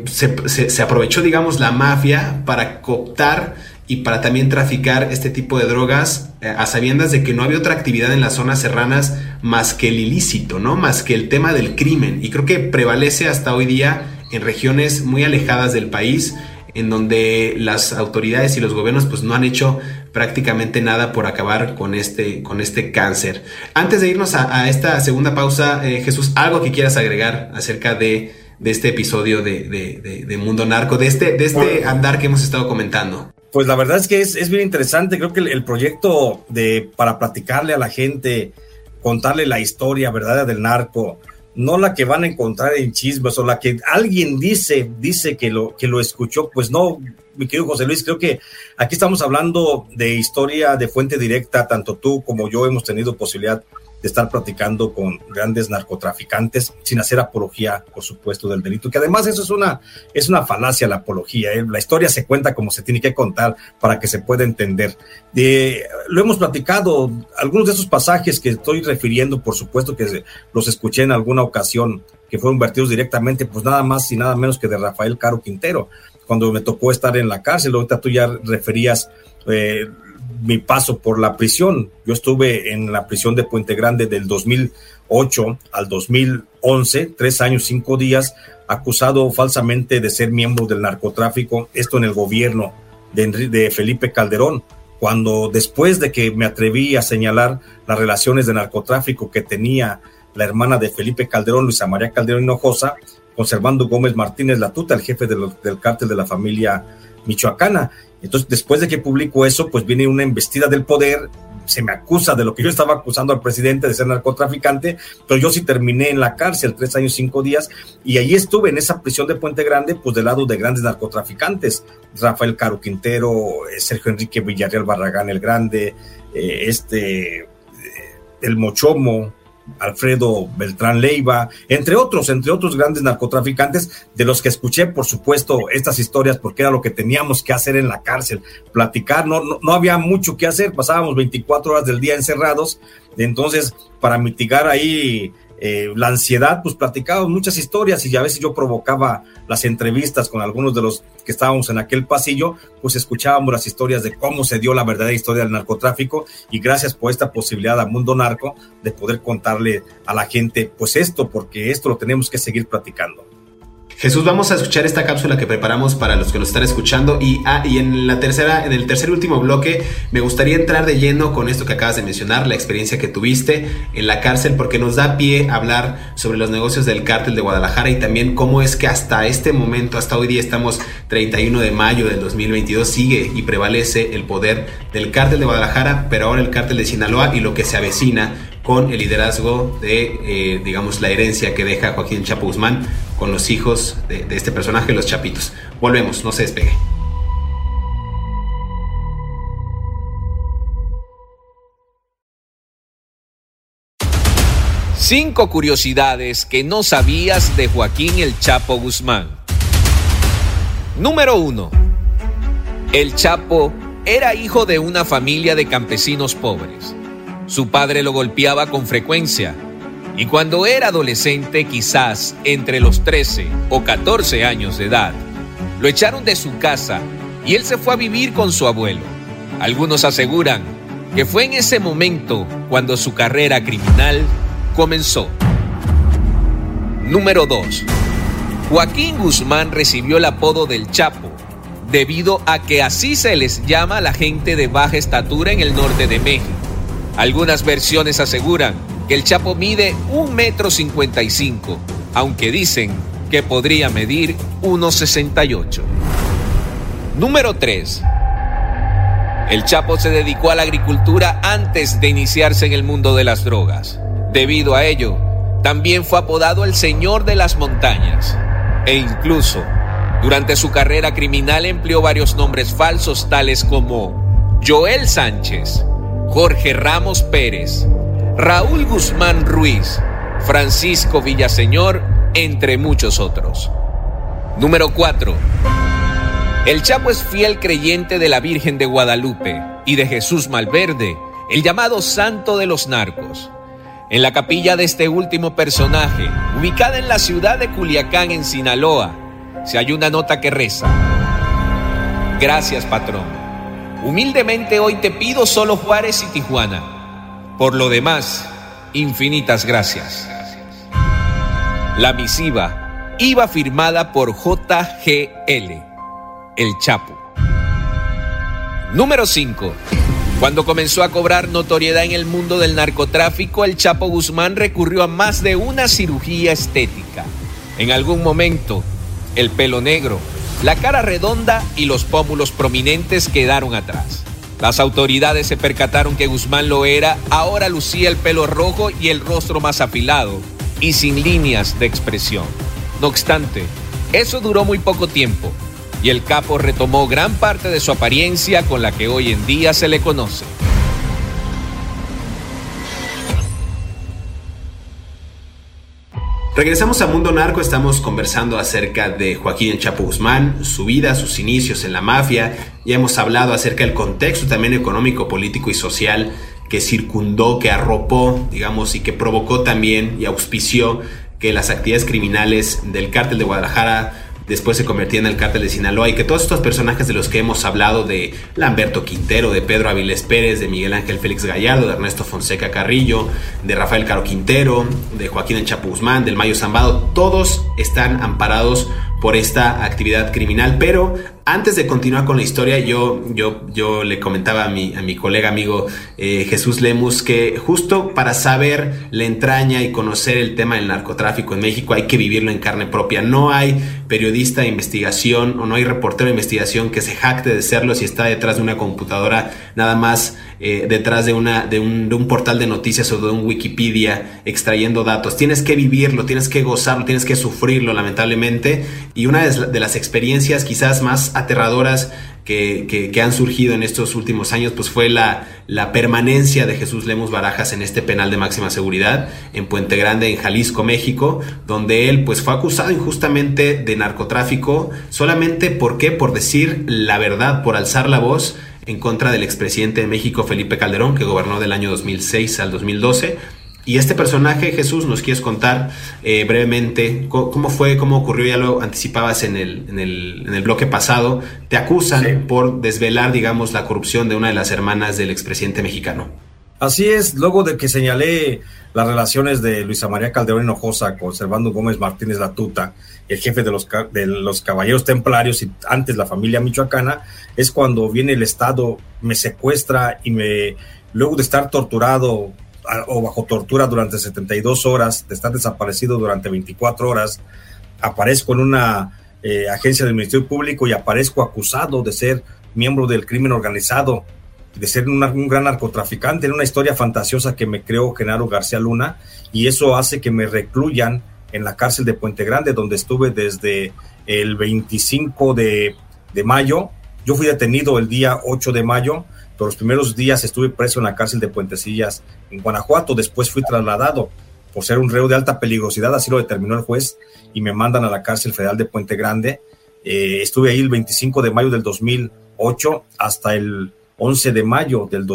se aprovechó, digamos, la mafia para cooptar y para también traficar este tipo de drogas, a sabiendas de que no había otra actividad en las zonas serranas más que el ilícito, ¿no? Más que el tema del crimen. Y creo que prevalece hasta hoy día en regiones muy alejadas del país, en donde las autoridades y los gobiernos pues no han hecho prácticamente nada por acabar con este cáncer. Antes de irnos a esta segunda pausa, Jesús, ¿algo que quieras agregar acerca de este episodio de Mundo Narco, de este andar que hemos estado comentando? Pues la verdad es que es bien interesante. Creo que el proyecto para platicarle a la gente, contarle la historia verdadera del narco, no la que van a encontrar en chismes o la que alguien dice que lo escuchó, pues no, mi querido José Luis, creo que aquí estamos hablando de historia de fuente directa. Tanto tú como yo hemos tenido posibilidad de estar platicando con grandes narcotraficantes sin hacer apología, por supuesto, del delito, que además eso es una falacia, la apología, ¿eh? La historia se cuenta como se tiene que contar para que se pueda entender. Lo hemos platicado, algunos de esos pasajes que estoy refiriendo, por supuesto que los escuché en alguna ocasión, que fueron vertidos directamente, pues nada más y nada menos que de Rafael Caro Quintero, cuando me tocó estar en la cárcel. Ahorita tú ya referías mi paso por la prisión. Yo estuve en la prisión de Puente Grande del 2008 al 2011, 3 años, 5 días, acusado falsamente de ser miembro del narcotráfico, esto en el gobierno de Felipe Calderón, cuando después de que me atreví a señalar las relaciones de narcotráfico que tenía la hermana de Felipe Calderón, Luisa María Calderón Hinojosa, con Servando Gómez Martínez Latuta, el jefe del cártel de la familia michoacana. Entonces, después de que publico eso, pues viene una embestida del poder, se me acusa de lo que yo estaba acusando al presidente de ser narcotraficante, pero yo sí terminé en la cárcel 3 años, 5 días, y ahí estuve en esa prisión de Puente Grande, pues del lado de grandes narcotraficantes, Rafael Caro Quintero, Sergio Enrique Villarreal Barragán el Grande, el Mochomo, Alfredo Beltrán Leiva, entre otros grandes narcotraficantes, de los que escuché, por supuesto, estas historias, porque era lo que teníamos que hacer en la cárcel, platicar. No había mucho que hacer, pasábamos 24 horas del día encerrados. Entonces, para mitigar ahí la ansiedad, pues platicábamos muchas historias, y a veces yo provocaba las entrevistas con algunos de los que estábamos en aquel pasillo, pues escuchábamos las historias de cómo se dio la verdadera historia del narcotráfico, y gracias por esta posibilidad a Mundo Narco de poder contarle a la gente pues esto, porque esto lo tenemos que seguir platicando. Jesús, vamos a escuchar esta cápsula que preparamos para los que nos están escuchando, y en el tercer y último bloque me gustaría entrar de lleno con esto que acabas de mencionar, la experiencia que tuviste en la cárcel, porque nos da pie a hablar sobre los negocios del cártel de Guadalajara, y también cómo es que hasta este momento, hasta hoy día, estamos 31 de mayo del 2022, sigue y prevalece el poder del cártel de Guadalajara, pero ahora el cártel de Sinaloa, y lo que se avecina con el liderazgo de, digamos, la herencia que deja Joaquín Chapo Guzmán con los hijos de este personaje, los Chapitos. Volvemos, no se despegue. Cinco curiosidades que no sabías de Joaquín el Chapo Guzmán. Número 1. El Chapo era hijo de una familia de campesinos pobres. Su padre lo golpeaba con frecuencia, y cuando era adolescente, quizás entre los 13 o 14 años de edad, lo echaron de su casa y él se fue a vivir con su abuelo. Algunos aseguran que fue en ese momento cuando su carrera criminal comenzó. Número 2. Joaquín Guzmán recibió el apodo del Chapo debido a que así se les llama a la gente de baja estatura en el norte de México. Algunas versiones aseguran que el Chapo mide 1,55 m, aunque dicen que podría medir 1,68 m. Número 3. El Chapo se dedicó a la agricultura antes de iniciarse en el mundo de las drogas. Debido a ello, también fue apodado el Señor de las Montañas. E incluso, durante su carrera criminal empleó varios nombres falsos tales como Joel Sánchez, Jorge Ramos Pérez, Raúl Guzmán Ruiz, Francisco Villaseñor, entre muchos otros. Número 4. El Chapo es fiel creyente de la Virgen de Guadalupe y de Jesús Malverde, el llamado Santo de los Narcos. En la capilla de este último personaje, ubicada en la ciudad de Culiacán, en Sinaloa, se halla una nota que reza: gracias, patrón. Humildemente hoy te pido solo Juárez y Tijuana. Por lo demás, infinitas gracias. La misiva iba firmada por JGL, el Chapo. Número 5. Cuando comenzó a cobrar notoriedad en el mundo del narcotráfico, el Chapo Guzmán recurrió a más de una cirugía estética. En algún momento, el pelo negro, la cara redonda y los pómulos prominentes quedaron atrás. Las autoridades se percataron que Guzmán lo era, ahora lucía el pelo rojo y el rostro más afilado y sin líneas de expresión. No obstante, eso duró muy poco tiempo y el capo retomó gran parte de su apariencia con la que hoy en día se le conoce. Regresamos a Mundo Narco, estamos conversando acerca de Joaquín El Chapo Guzmán, su vida, sus inicios en la mafia. Ya hemos hablado acerca del contexto también económico, político y social que circundó, que arropó, digamos, y que provocó también y auspició que las actividades criminales del cártel de Guadalajara después se convertía en el cártel de Sinaloa, y que todos estos personajes de los que hemos hablado, de Lamberto Quintero, de Pedro Avilés Pérez, de Miguel Ángel Félix Gallardo, de Ernesto Fonseca Carrillo, de Rafael Caro Quintero, de Joaquín El Chapo Guzmán, del Mayo Zambado, todos están amparados por esta actividad criminal. Pero antes de continuar con la historia, yo le comentaba a mi colega amigo Jesús Lemus que justo para saber la entraña y conocer el tema del narcotráfico en México hay que vivirlo en carne propia. No hay periodista de investigación o no hay reportero de investigación que se jacte de serlo si está detrás de una computadora, nada más detrás de un portal de noticias o de un Wikipedia extrayendo datos. Tienes que vivirlo, tienes que gozarlo, tienes que sufrirlo, lamentablemente. Y una de las experiencias quizás más aterradoras que han surgido en estos últimos años, pues fue la permanencia de Jesús Lemus Barajas en este penal de máxima seguridad en Puente Grande, en Jalisco, México, donde él pues fue acusado injustamente de narcotráfico solamente por decir la verdad, por alzar la voz en contra del expresidente de México, Felipe Calderón, que gobernó del año 2006 al 2012. Y este personaje, Jesús, ¿nos quieres contar brevemente cómo fue, cómo ocurrió? Ya lo anticipabas en el bloque pasado. Te acusan por desvelar, digamos, la corrupción de una de las hermanas del expresidente mexicano. Así es, luego de que señalé las relaciones de Luisa María Calderón Hinojosa con Servando Gómez Martínez La Tuta, el jefe de los Caballeros Templarios y antes la familia michoacana, es cuando viene el Estado, me secuestra y luego de estar torturado o bajo tortura durante 72 horas, de estar desaparecido durante 24 horas, aparezco en una agencia del Ministerio Público y aparezco acusado de ser miembro del crimen organizado, de ser un gran narcotraficante, en una historia fantasiosa que me creó Genaro García Luna, y eso hace que me recluyan en la cárcel de Puente Grande, donde estuve desde el 25 de mayo. Yo fui detenido el día 8 de mayo, pero los primeros días estuve preso en la cárcel de Puentecillas, en Guanajuato. Después fui trasladado por ser un reo de alta peligrosidad, así lo determinó el juez, y me mandan a la cárcel federal de Puente Grande. Estuve ahí el 25 de mayo del 2008 hasta el 11 de mayo del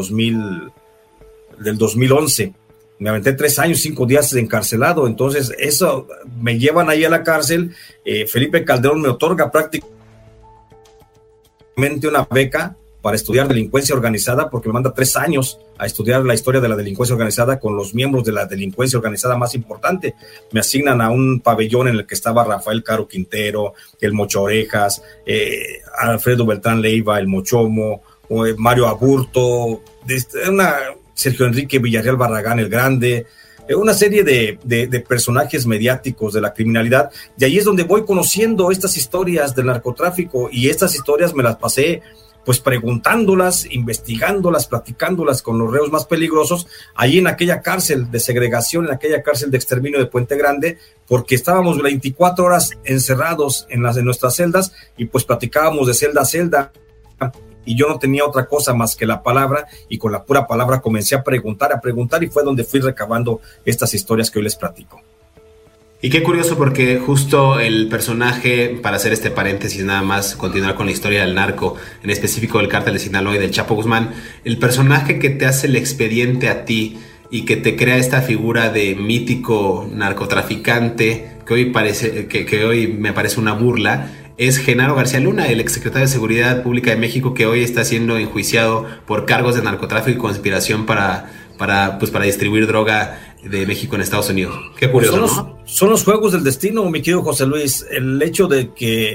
2011. Me aventé 3 años, 5 días encarcelado. Entonces, eso me llevan ahí a la cárcel. Felipe Calderón me otorga prácticamente una beca para estudiar delincuencia organizada, porque me manda 3 años a estudiar la historia de la delincuencia organizada con los miembros de la delincuencia organizada más importante. Me asignan a un pabellón en el que estaba Rafael Caro Quintero, el Mocho Orejas, Alfredo Beltrán Leiva, el Mochomo, Mario Aburto, Sergio Enrique Villarreal Barragán el Grande, una serie de personajes mediáticos de la criminalidad, y ahí es donde voy conociendo estas historias del narcotráfico, y estas historias me las pasé pues preguntándolas, investigándolas, platicándolas con los reos más peligrosos, ahí en aquella cárcel de segregación, en aquella cárcel de exterminio de Puente Grande, porque estábamos 24 horas encerrados en nuestras celdas, y pues platicábamos de celda a celda, y yo no tenía otra cosa más que la palabra, y con la pura palabra comencé a preguntar, y fue donde fui recabando estas historias que hoy les platico. Y qué curioso, porque justo el personaje, para hacer este paréntesis nada más, continuar con la historia del narco, en específico del cártel de Sinaloa y del Chapo Guzmán, el personaje que te hace el expediente a ti y que te crea esta figura de mítico narcotraficante que hoy me parece una burla, es Genaro García Luna, el exsecretario de Seguridad Pública de México, que hoy está siendo enjuiciado por cargos de narcotráfico y conspiración para distribuir droga de México en Estados Unidos. Qué curioso, son los juegos del destino, mi querido José Luis. El hecho de que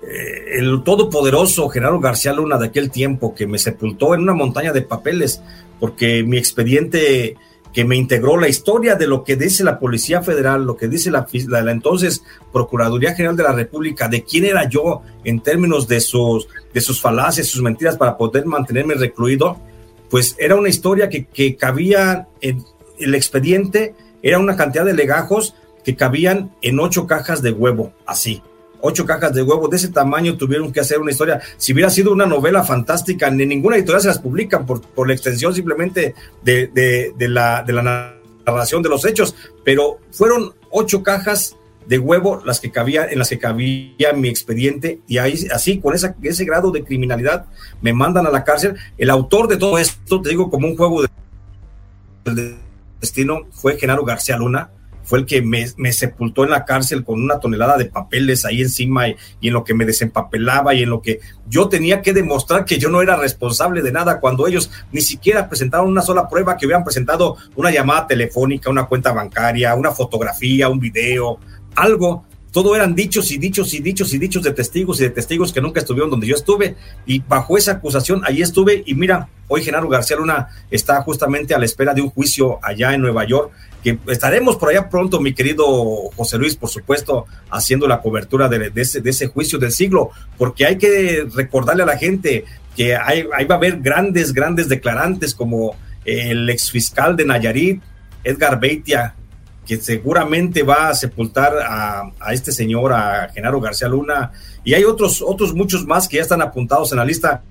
el todopoderoso Genaro García Luna de aquel tiempo, que me sepultó en una montaña de papeles, porque mi expediente que me integró la historia de lo que dice la Policía Federal, lo que dice la entonces Procuraduría General de la República, de quién era yo en términos de sus falacias, sus mentiras para poder mantenerme recluido, pues era una historia que cabía en el expediente, era una cantidad de legajos que cabían en 8 cajas de huevo, así. 8 cajas de huevo de ese tamaño tuvieron que hacer una historia. Si hubiera sido una novela fantástica, ni ninguna editorial se las publican por la extensión simplemente de la narración de los hechos, pero fueron 8 cajas de huevo en las que cabía mi expediente, y ahí, así, con ese grado de criminalidad, me mandan a la cárcel. El autor de todo esto, te digo, como un juego de destino, fue Genaro García Luna. Fue el que me sepultó en la cárcel con una tonelada de papeles ahí encima, y en lo que me desempapelaba, y en lo que yo tenía que demostrar que yo no era responsable de nada, cuando ellos ni siquiera presentaron una sola prueba, que hubieran presentado una llamada telefónica, una cuenta bancaria, una fotografía, un video, algo. Todo eran dichos y dichos y dichos y dichos de testigos que nunca estuvieron donde yo estuve, y bajo esa acusación ahí estuve. Y mira, hoy Genaro García Luna está justamente a la espera de un juicio allá en Nueva York, que estaremos por allá pronto, mi querido José Luis, por supuesto, haciendo la cobertura de ese juicio del siglo, porque hay que recordarle a la gente que ahí va a haber grandes declarantes, como el exfiscal de Nayarit, Edgar Beitia, que seguramente va a sepultar a este señor, a Genaro García Luna, y hay otros muchos más que ya están apuntados en la lista.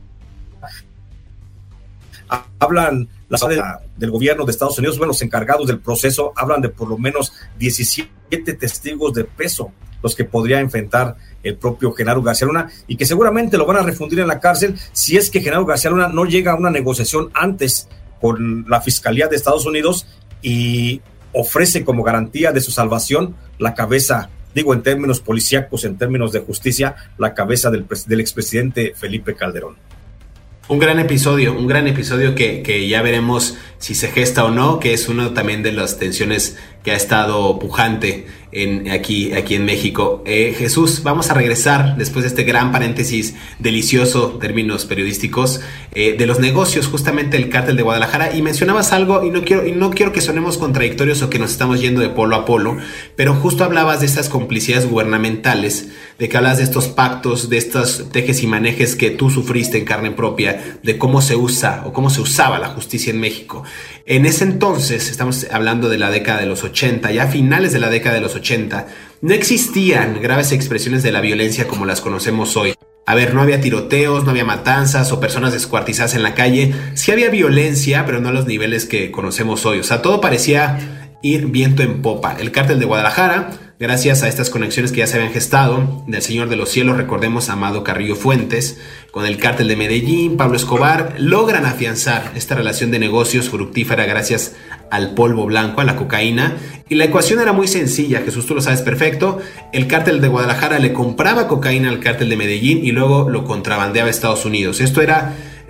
Hablan del gobierno de Estados Unidos, bueno, los encargados del proceso, hablan de por lo menos 17 testigos de peso, los que podría enfrentar el propio Genaro García Luna, y que seguramente lo van a refundir en la cárcel si es que Genaro García Luna no llega a una negociación antes con la Fiscalía de Estados Unidos y ofrece como garantía de su salvación la cabeza, digo en términos policíacos, en términos de justicia, la cabeza del expresidente Felipe Calderón. Un gran episodio que ya veremos si se gesta o no, que es uno también de las tensiones que ha estado pujante aquí en México. Jesús, vamos a regresar después de este gran paréntesis delicioso, términos periodísticos, de los negocios, justamente el cártel de Guadalajara, y mencionabas algo, y no quiero que sonemos contradictorios o que nos estamos yendo de polo a polo, pero justo hablabas de estas complicidades gubernamentales, de que hablas de estos pactos, de estos tejes y manejes que tú sufriste en carne propia, de cómo se usa o cómo se usaba la justicia en México. En ese entonces, estamos hablando de la década de los 80, ya a finales de la década de los 80, no existían graves expresiones de la violencia como las conocemos hoy. A ver, no había tiroteos, no había matanzas o personas descuartizadas en la calle. Sí había violencia, pero no a los niveles que conocemos hoy. O sea, todo parecía ir viento en popa. El cártel de Guadalajara, gracias a estas conexiones que ya se habían gestado, del Señor de los Cielos, recordemos a Amado Carrillo Fuentes, con el cártel de Medellín, Pablo Escobar, logran afianzar esta relación de negocios fructífera gracias al polvo blanco, a la cocaína. Y la ecuación era muy sencilla, Jesús, tú lo sabes perfecto. El cártel de Guadalajara le compraba cocaína al cártel de Medellín y luego lo contrabandeaba a Estados Unidos. Esto era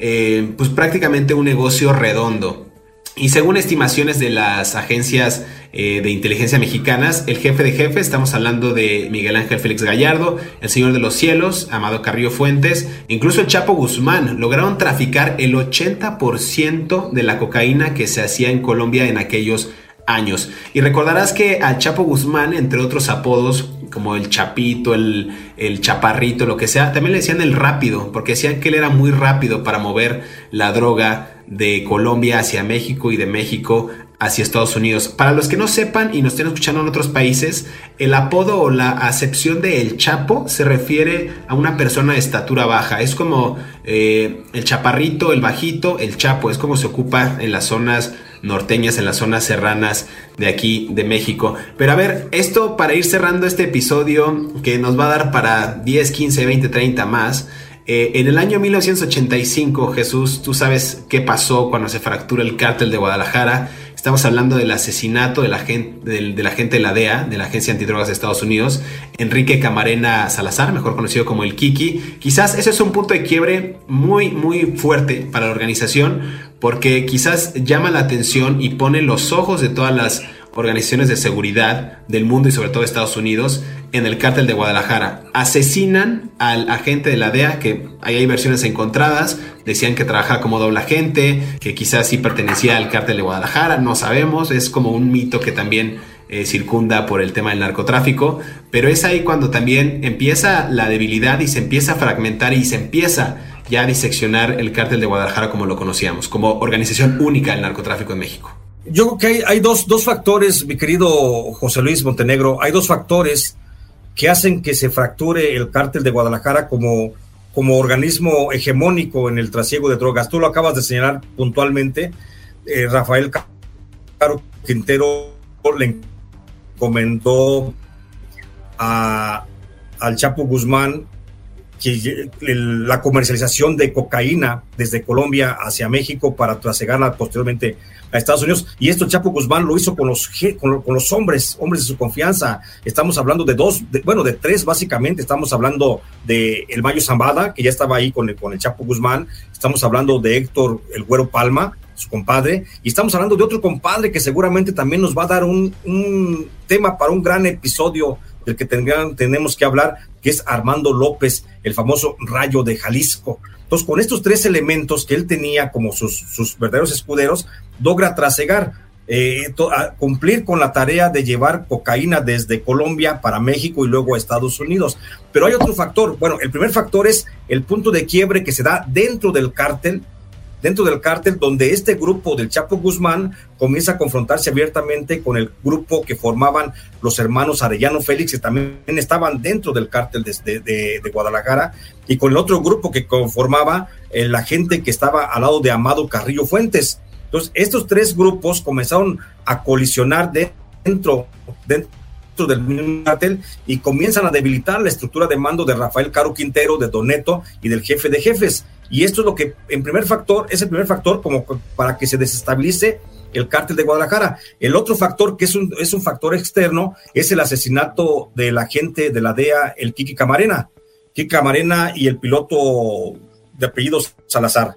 pues prácticamente un negocio redondo. Y según estimaciones de las agencias de inteligencia mexicanas, el jefe de jefes, estamos hablando de Miguel Ángel Félix Gallardo, el Señor de los Cielos, Amado Carrillo Fuentes, incluso el Chapo Guzmán, lograron traficar el 80% de la cocaína que se hacía en Colombia en aquellos años. Y recordarás que al Chapo Guzmán, entre otros apodos como el Chapito, el Chaparrito, lo que sea, también le decían el Rápido, porque decían que él era muy rápido para mover la droga de Colombia hacia México y de México hacia Estados Unidos. Para los que no sepan y nos estén escuchando en otros países, el apodo o la acepción de El Chapo se refiere a una persona de estatura baja. Es como el Chaparrito, el Bajito, el Chapo. Es como se ocupa en las zonas norteñas, en las zonas serranas de aquí de México. Pero a ver, esto para ir cerrando este episodio que nos va a dar para 10, 15, 20, 30 más. En el año 1985, Jesús, tú sabes qué pasó cuando se fractura el cártel de Guadalajara. Estamos hablando del asesinato del agente de la DEA, de la Agencia Antidrogas de Estados Unidos, Enrique Camarena Salazar, mejor conocido como el Kiki. Quizás ese es un punto de quiebre muy, muy fuerte para la organización, porque quizás llama la atención y pone los ojos de todas las organizaciones de seguridad del mundo y sobre todo de Estados Unidos en el cártel de Guadalajara. Asesinan al agente de la DEA, que ahí hay versiones encontradas. Decían que trabajaba como doble agente, que quizás sí pertenecía al cártel de Guadalajara, no sabemos. Es como un mito que también circunda por el tema del narcotráfico, pero es ahí cuando también empieza la debilidad y se empieza a fragmentar y se empieza ya a diseccionar el cártel de Guadalajara como lo conocíamos, como organización única del narcotráfico en México. Yo creo que hay dos factores, mi querido José Luis Montenegro. Hay dos factores que hacen que se fracture el cártel de Guadalajara como organismo hegemónico en el trasiego de drogas. Tú lo acabas de señalar puntualmente. Rafael Caro Quintero le encomendó al Chapo Guzmán que la comercialización de cocaína desde Colombia hacia México para trasegarla posteriormente a Estados Unidos, y esto Chapo Guzmán lo hizo con los hombres de su confianza. Estamos hablando de tres básicamente. Estamos hablando de el Mayo Zambada, que ya estaba ahí con el Chapo Guzmán. Estamos hablando de Héctor el Güero Palma, su compadre, y estamos hablando de otro compadre que seguramente también nos va a dar un tema para un gran episodio del que tenemos que hablar, que es Armando López, el famoso Rayo de Jalisco. Entonces, con estos tres elementos que él tenía como sus verdaderos escuderos, logra trasegar, cumplir con la tarea de llevar cocaína desde Colombia para México y luego a Estados Unidos. Pero hay otro factor. Bueno, el primer factor es el punto de quiebre que se da dentro del cártel, donde este grupo del Chapo Guzmán comienza a confrontarse abiertamente con el grupo que formaban los hermanos Arellano Félix, que también estaban dentro del cártel de Guadalajara, y con el otro grupo que conformaba la gente que estaba al lado de Amado Carrillo Fuentes. Entonces, estos tres grupos comenzaron a colisionar dentro del mismo cártel y comienzan a debilitar la estructura de mando de Rafael Caro Quintero, de Don Neto y del jefe de jefes. Y esto es lo que es el primer factor como para que se desestabilice el cártel de Guadalajara. El otro factor, que es un factor externo, es el asesinato del agente de la DEA, el Kiki Camarena. Kiki Camarena y el piloto de apellido Salazar.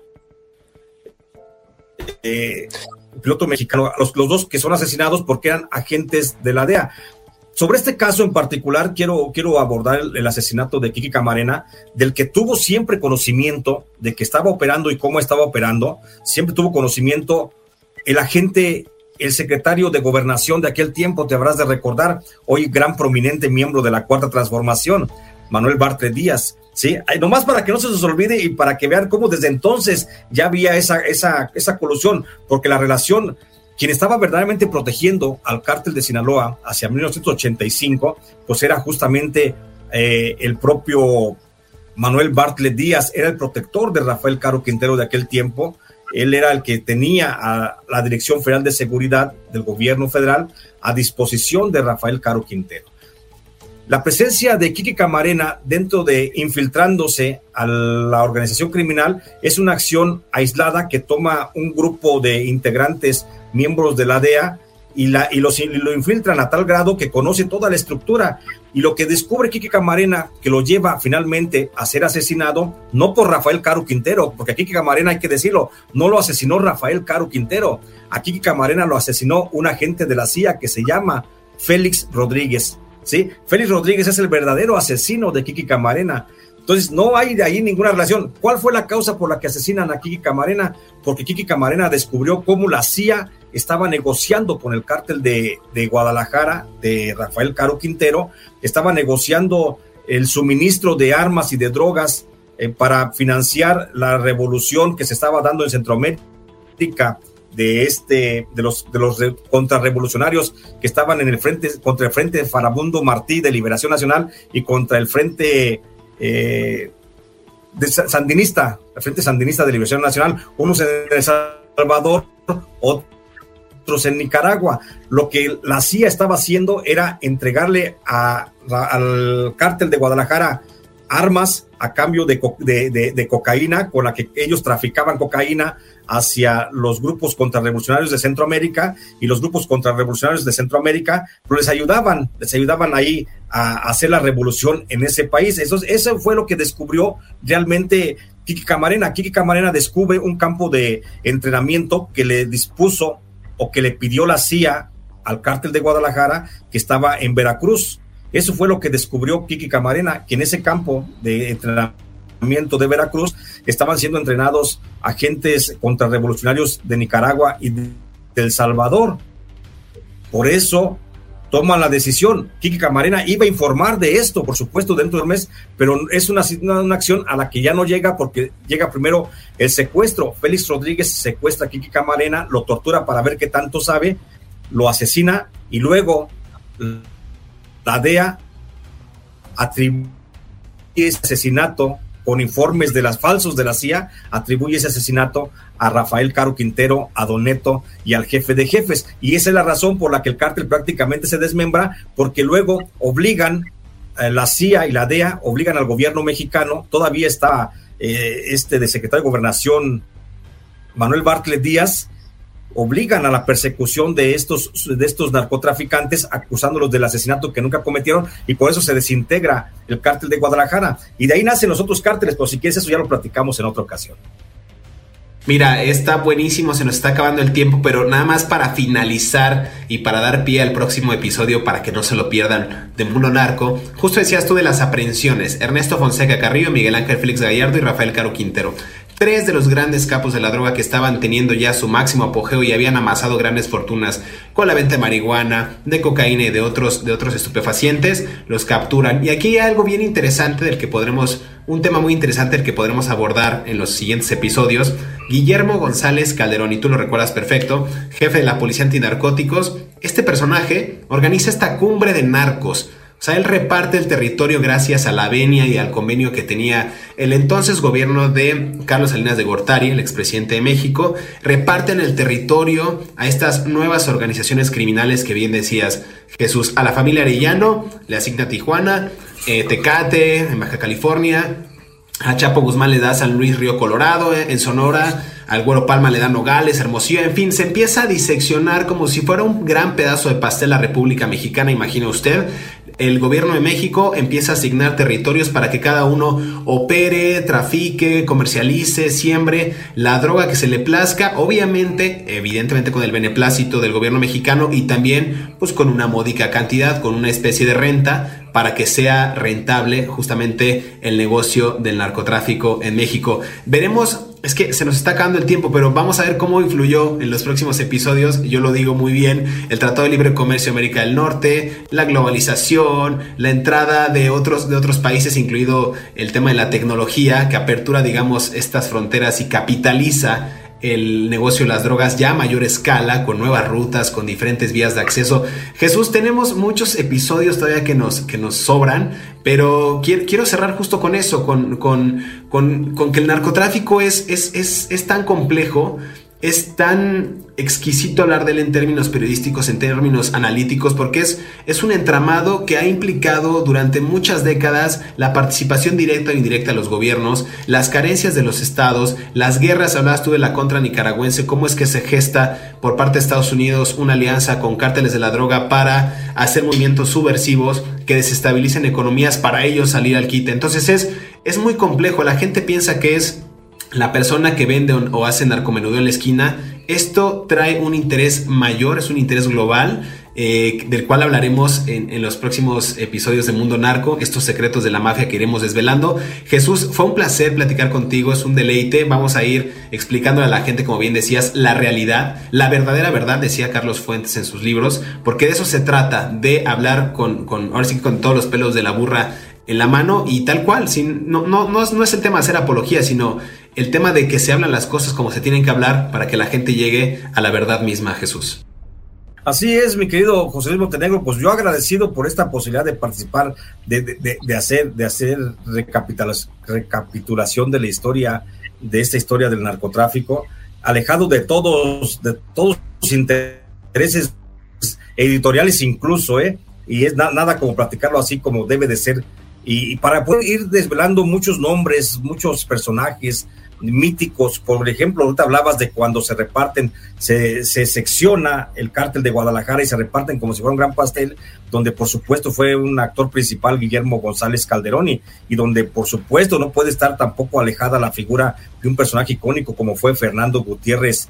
El piloto mexicano, los dos que son asesinados porque eran agentes de la DEA. Sobre este caso en particular, quiero abordar el asesinato de Kiki Camarena, del que tuvo siempre conocimiento de que estaba operando y cómo estaba operando. Siempre tuvo conocimiento el agente, el secretario de Gobernación de aquel tiempo, te habrás de recordar, hoy gran prominente miembro de la Cuarta Transformación, Manuel Bartlett Díaz. ¿Sí? Nomás para que no se nos olvide y para que vean cómo desde entonces ya había esa colusión, porque la relación, quien estaba verdaderamente protegiendo al cártel de Sinaloa hacia 1985, pues era justamente el propio Manuel Bartlett Díaz, era el protector de Rafael Caro Quintero de aquel tiempo. Él era el que tenía a la Dirección Federal de Seguridad del gobierno federal a disposición de Rafael Caro Quintero. La presencia de Kiki Camarena dentro de infiltrándose a la organización criminal es una acción aislada que toma un grupo de integrantes, miembros de la DEA, y lo infiltran a tal grado que conoce toda la estructura. Y lo que descubre Kiki Camarena, que lo lleva finalmente a ser asesinado, no por Rafael Caro Quintero, porque a Kiki Camarena, hay que decirlo, no lo asesinó Rafael Caro Quintero, a Kiki Camarena lo asesinó un agente de la CIA que se llama Félix Rodríguez, ¿sí? Félix Rodríguez es el verdadero asesino de Kiki Camarena. Entonces no hay de ahí ninguna relación. ¿Cuál fue la causa por la que asesinan a Kiki Camarena? Porque Kiki Camarena descubrió cómo la CIA estaba negociando con el cártel de Guadalajara, de Rafael Caro Quintero, estaba negociando el suministro de armas y de drogas para financiar la revolución que se estaba dando en Centroamérica, de los contrarrevolucionarios que estaban en el frente, contra el Frente de Farabundo Martí de Liberación Nacional y contra el Frente Sandinista, el Frente Sandinista de Liberación Nacional, unos en El Salvador, otros en Nicaragua. Lo que la CIA estaba haciendo era entregarle al cártel de Guadalajara armas a cambio de cocaína, con la que ellos traficaban cocaína hacia los grupos contrarrevolucionarios de Centroamérica, y los grupos contrarrevolucionarios de Centroamérica pues les ayudaban ahí a hacer la revolución en ese país. Eso fue lo que descubrió realmente Kiki Camarena. Kiki Camarena descubre un campo de entrenamiento que le dispuso o que le pidió la CIA al cártel de Guadalajara, que estaba en Veracruz. Eso fue lo que descubrió Kiki Camarena, que en ese campo de entrenamiento de Veracruz estaban siendo entrenados agentes contrarrevolucionarios de Nicaragua y de El Salvador. Por eso toman la decisión. Kiki Camarena iba a informar de esto, por supuesto, dentro del mes, pero es una acción a la que ya no llega, porque llega primero el secuestro. Félix Rodríguez secuestra a Kiki Camarena, lo tortura para ver qué tanto sabe, lo asesina, y luego la DEA atribuye ese asesinato con informes de las falsos de la CIA, atribuye ese asesinato a Rafael Caro Quintero, a Don Neto y al jefe de jefes. Y esa es la razón por la que el cártel prácticamente se desmembra, porque luego obligan, la CIA y la DEA obligan al gobierno mexicano, todavía está de secretario de Gobernación Manuel Bartlett Díaz, obligan a la persecución de estos narcotraficantes, acusándolos del asesinato que nunca cometieron, y por eso se desintegra el cártel de Guadalajara. Y de ahí nacen los otros cárteles, pero si quieres eso ya lo platicamos en otra ocasión. Mira, está buenísimo, se nos está acabando el tiempo, pero nada más para finalizar y para dar pie al próximo episodio para que no se lo pierdan de Mundo Narco. Justo decías tú de las aprehensiones: Ernesto Fonseca Carrillo, Miguel Ángel Félix Gallardo y Rafael Caro Quintero. 3 de los grandes capos de la droga que estaban teniendo ya su máximo apogeo y habían amasado grandes fortunas con la venta de marihuana, de cocaína y de otros estupefacientes, los capturan. Y aquí hay algo bien interesante un tema muy interesante del que podremos abordar en los siguientes episodios. Guillermo González Calderón, y tú lo recuerdas perfecto, jefe de la Policía Antinarcóticos. Este personaje organiza esta cumbre de narcos. O sea, él reparte el territorio gracias a la venia y al convenio que tenía el entonces gobierno de Carlos Salinas de Gortari, el expresidente de México. Reparten el territorio a estas nuevas organizaciones criminales que bien decías, Jesús. A la familia Arellano le asigna Tijuana, Tecate en Baja California. A Chapo Guzmán le da San Luis Río Colorado en Sonora. Al Güero Palma le da Nogales, Hermosillo. En fin, se empieza a diseccionar como si fuera un gran pedazo de pastel la República Mexicana, imagina usted. El gobierno de México empieza a asignar territorios para que cada uno opere, trafique, comercialice, siembre la droga que se le plazca, obviamente, evidentemente con el beneplácito del gobierno mexicano, y también pues con una módica cantidad, con una especie de renta, para que sea rentable justamente el negocio del narcotráfico en México. Veremos, es que se nos está acabando el tiempo, pero vamos a ver cómo influyó en los próximos episodios, yo lo digo muy bien, el Tratado de Libre Comercio de América del Norte, la globalización, la entrada de otros países, incluido el tema de la tecnología, que apertura, digamos, estas fronteras y capitaliza el negocio de las drogas ya a mayor escala, con nuevas rutas, con diferentes vías de acceso. Jesús, tenemos muchos episodios todavía que nos sobran, pero quiero cerrar justo con eso, con que el narcotráfico es tan complejo es tan exquisito hablar de él en términos periodísticos, en términos analíticos, porque es un entramado que ha implicado durante muchas décadas la participación directa o indirecta de los gobiernos, las carencias de los estados, las guerras. Hablabas tú de la contra nicaragüense, cómo es que se gesta por parte de Estados Unidos una alianza con cárteles de la droga para hacer movimientos subversivos que desestabilicen economías para ellos salir al quite. Entonces es muy complejo. La gente piensa que es la persona que vende o hace narcomenudeo en la esquina. Esto trae un interés mayor, es un interés global, del cual hablaremos en los próximos episodios de Mundo Narco, estos secretos de la mafia que iremos desvelando. Jesús, fue un placer platicar contigo, es un deleite. Vamos a ir explicándole a la gente, como bien decías, la realidad, la verdadera verdad, decía Carlos Fuentes en sus libros, porque de eso se trata, de hablar ahora sí, con todos los pelos de la burra en la mano y tal cual. No es el tema de hacer apología, sino el tema de que se hablan las cosas como se tienen que hablar para que la gente llegue a la verdad misma, Jesús. Así es, mi querido José Luis Montenegro, pues yo agradecido por esta posibilidad de participar, de hacer recapitulación de la historia, de esta historia del narcotráfico, alejado de todos sus intereses editoriales incluso, y es nada como platicarlo así como debe de ser, y para poder ir desvelando muchos nombres, muchos personajes míticos. Por ejemplo, ahorita hablabas de cuando se reparten, se secciona el cártel de Guadalajara y se reparten como si fuera un gran pastel, donde por supuesto fue un actor principal Guillermo González Calderón, y donde por supuesto no puede estar tampoco alejada la figura de un personaje icónico como fue Fernando Gutiérrez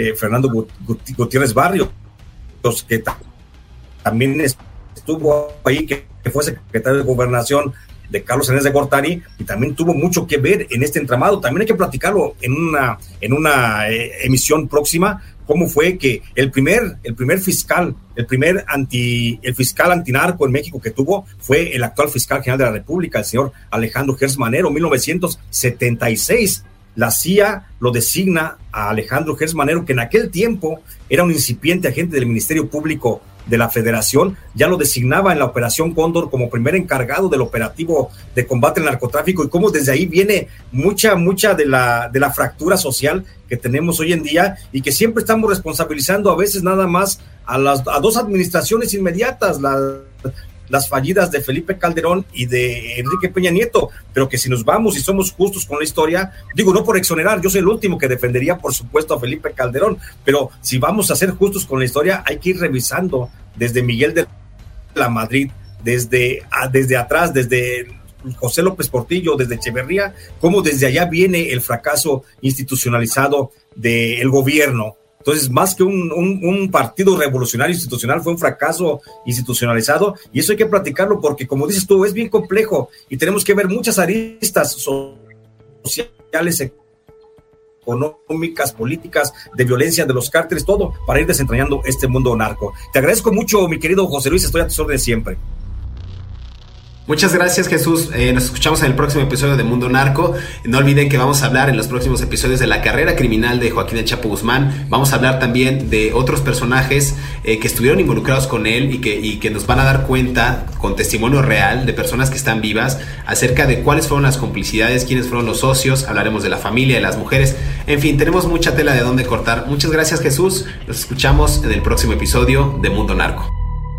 Barrios, que también estuvo ahí, que fue secretario de Gobernación de Carlos Salinas de Gortari, y también tuvo mucho que ver en este entramado. También hay que platicarlo en una emisión próxima, cómo fue que el primer fiscal, el fiscal antinarco en México que tuvo fue el actual fiscal general de la República, el señor Alejandro Gers Manero. En 1976 la CIA lo designa a Alejandro Gers Manero, que en aquel tiempo era un incipiente agente del Ministerio Público de la Federación. Ya lo designaba en la Operación Cóndor como primer encargado del operativo de combate al narcotráfico, y cómo desde ahí viene mucha de la fractura social que tenemos hoy en día, y que siempre estamos responsabilizando a veces nada más a dos administraciones inmediatas, las fallidas de Felipe Calderón y de Enrique Peña Nieto, pero que si nos vamos y somos justos con la historia, digo, no por exonerar, yo soy el último que defendería por supuesto a Felipe Calderón, pero si vamos a ser justos con la historia, hay que ir revisando desde Miguel de la Madrid, desde atrás, desde José López Portillo, desde Echeverría, cómo desde allá viene el fracaso institucionalizado del gobierno. Entonces, más que un partido revolucionario institucional, fue un fracaso institucionalizado, y eso hay que platicarlo porque, como dices tú, es bien complejo y tenemos que ver muchas aristas sociales, económicas, políticas, de violencia, de los cárteles, todo, para ir desentrañando este mundo narco. Te agradezco mucho, mi querido José Luis, estoy a tus órdenes siempre. Muchas gracias, Jesús. Nos escuchamos en el próximo episodio de Mundo Narco. No olviden que vamos a hablar en los próximos episodios de la carrera criminal de Joaquín El Chapo Guzmán. Vamos a hablar también de otros personajes que estuvieron involucrados con él y que nos van a dar cuenta, con testimonio real de personas que están vivas, acerca de cuáles fueron las complicidades, quiénes fueron los socios. Hablaremos de la familia, de las mujeres. En fin, tenemos mucha tela de dónde cortar. Muchas gracias, Jesús. Nos escuchamos en el próximo episodio de Mundo Narco.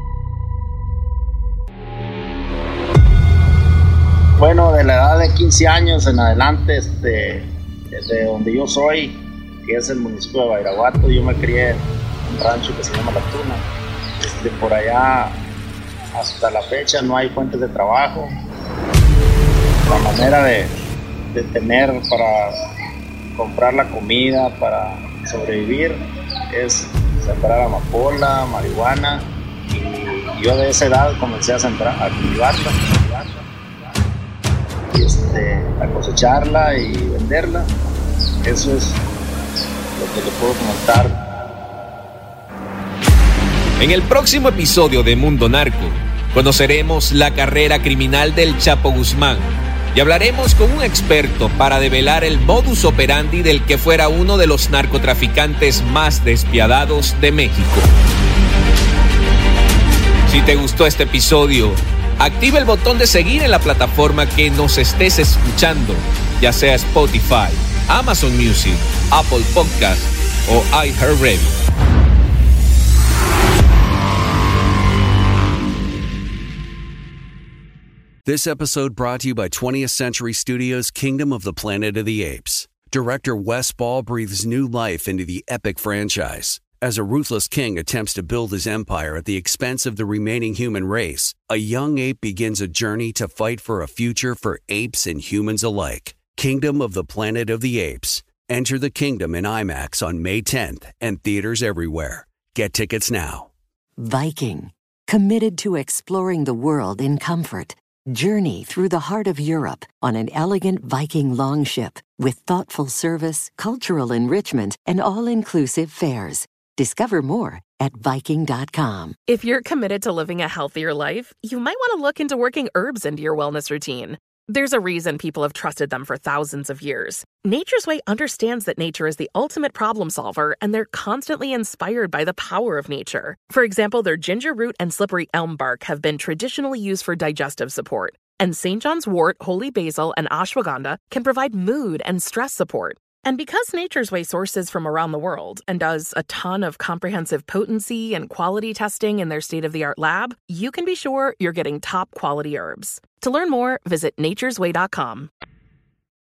Bueno, de la edad de 15 años en adelante, de donde yo soy, que es el municipio de Badiraguato, yo me crié en un rancho que se llama La Tuna. Por allá, hasta la fecha, no hay fuentes de trabajo. La manera de tener para comprar la comida, para sobrevivir, es sembrar amapola, marihuana, y yo de esa edad comencé a cultivarla, a cosecharla y venderla. Eso es lo que le puedo comentar. En el próximo episodio de Mundo Narco conoceremos la carrera criminal del Chapo Guzmán y hablaremos con un experto para develar el modus operandi del que fuera uno de los narcotraficantes más despiadados de México. Si te gustó este episodio, activa el botón de seguir en la plataforma que nos estés escuchando, ya sea Spotify, Amazon Music, Apple Podcast o iHeartRadio. This episode brought to you by 20th Century Studios' Kingdom of the Planet of the Apes. Director Wes Ball breathes new life into the epic franchise. As a ruthless king attempts to build his empire at the expense of the remaining human race, a young ape begins a journey to fight for a future for apes and humans alike. Kingdom of the Planet of the Apes. Enter the kingdom in IMAX on May 10th and theaters everywhere. Get tickets now. Viking, committed to exploring the world in comfort. Journey through the heart of Europe on an elegant Viking longship with thoughtful service, cultural enrichment, and all-inclusive fares. Discover more at Viking.com. If you're committed to living a healthier life, you might want to look into working herbs into your wellness routine. There's a reason people have trusted them for thousands of years. Nature's Way understands that nature is the ultimate problem solver, and they're constantly inspired by the power of nature. For example, their ginger root and slippery elm bark have been traditionally used for digestive support, and St. John's wort, holy basil, and ashwagandha can provide mood and stress support. And because Nature's Way sources from around the world and does a ton of comprehensive potency and quality testing in their state-of-the-art lab, you can be sure you're getting top quality herbs. To learn more, visit naturesway.com.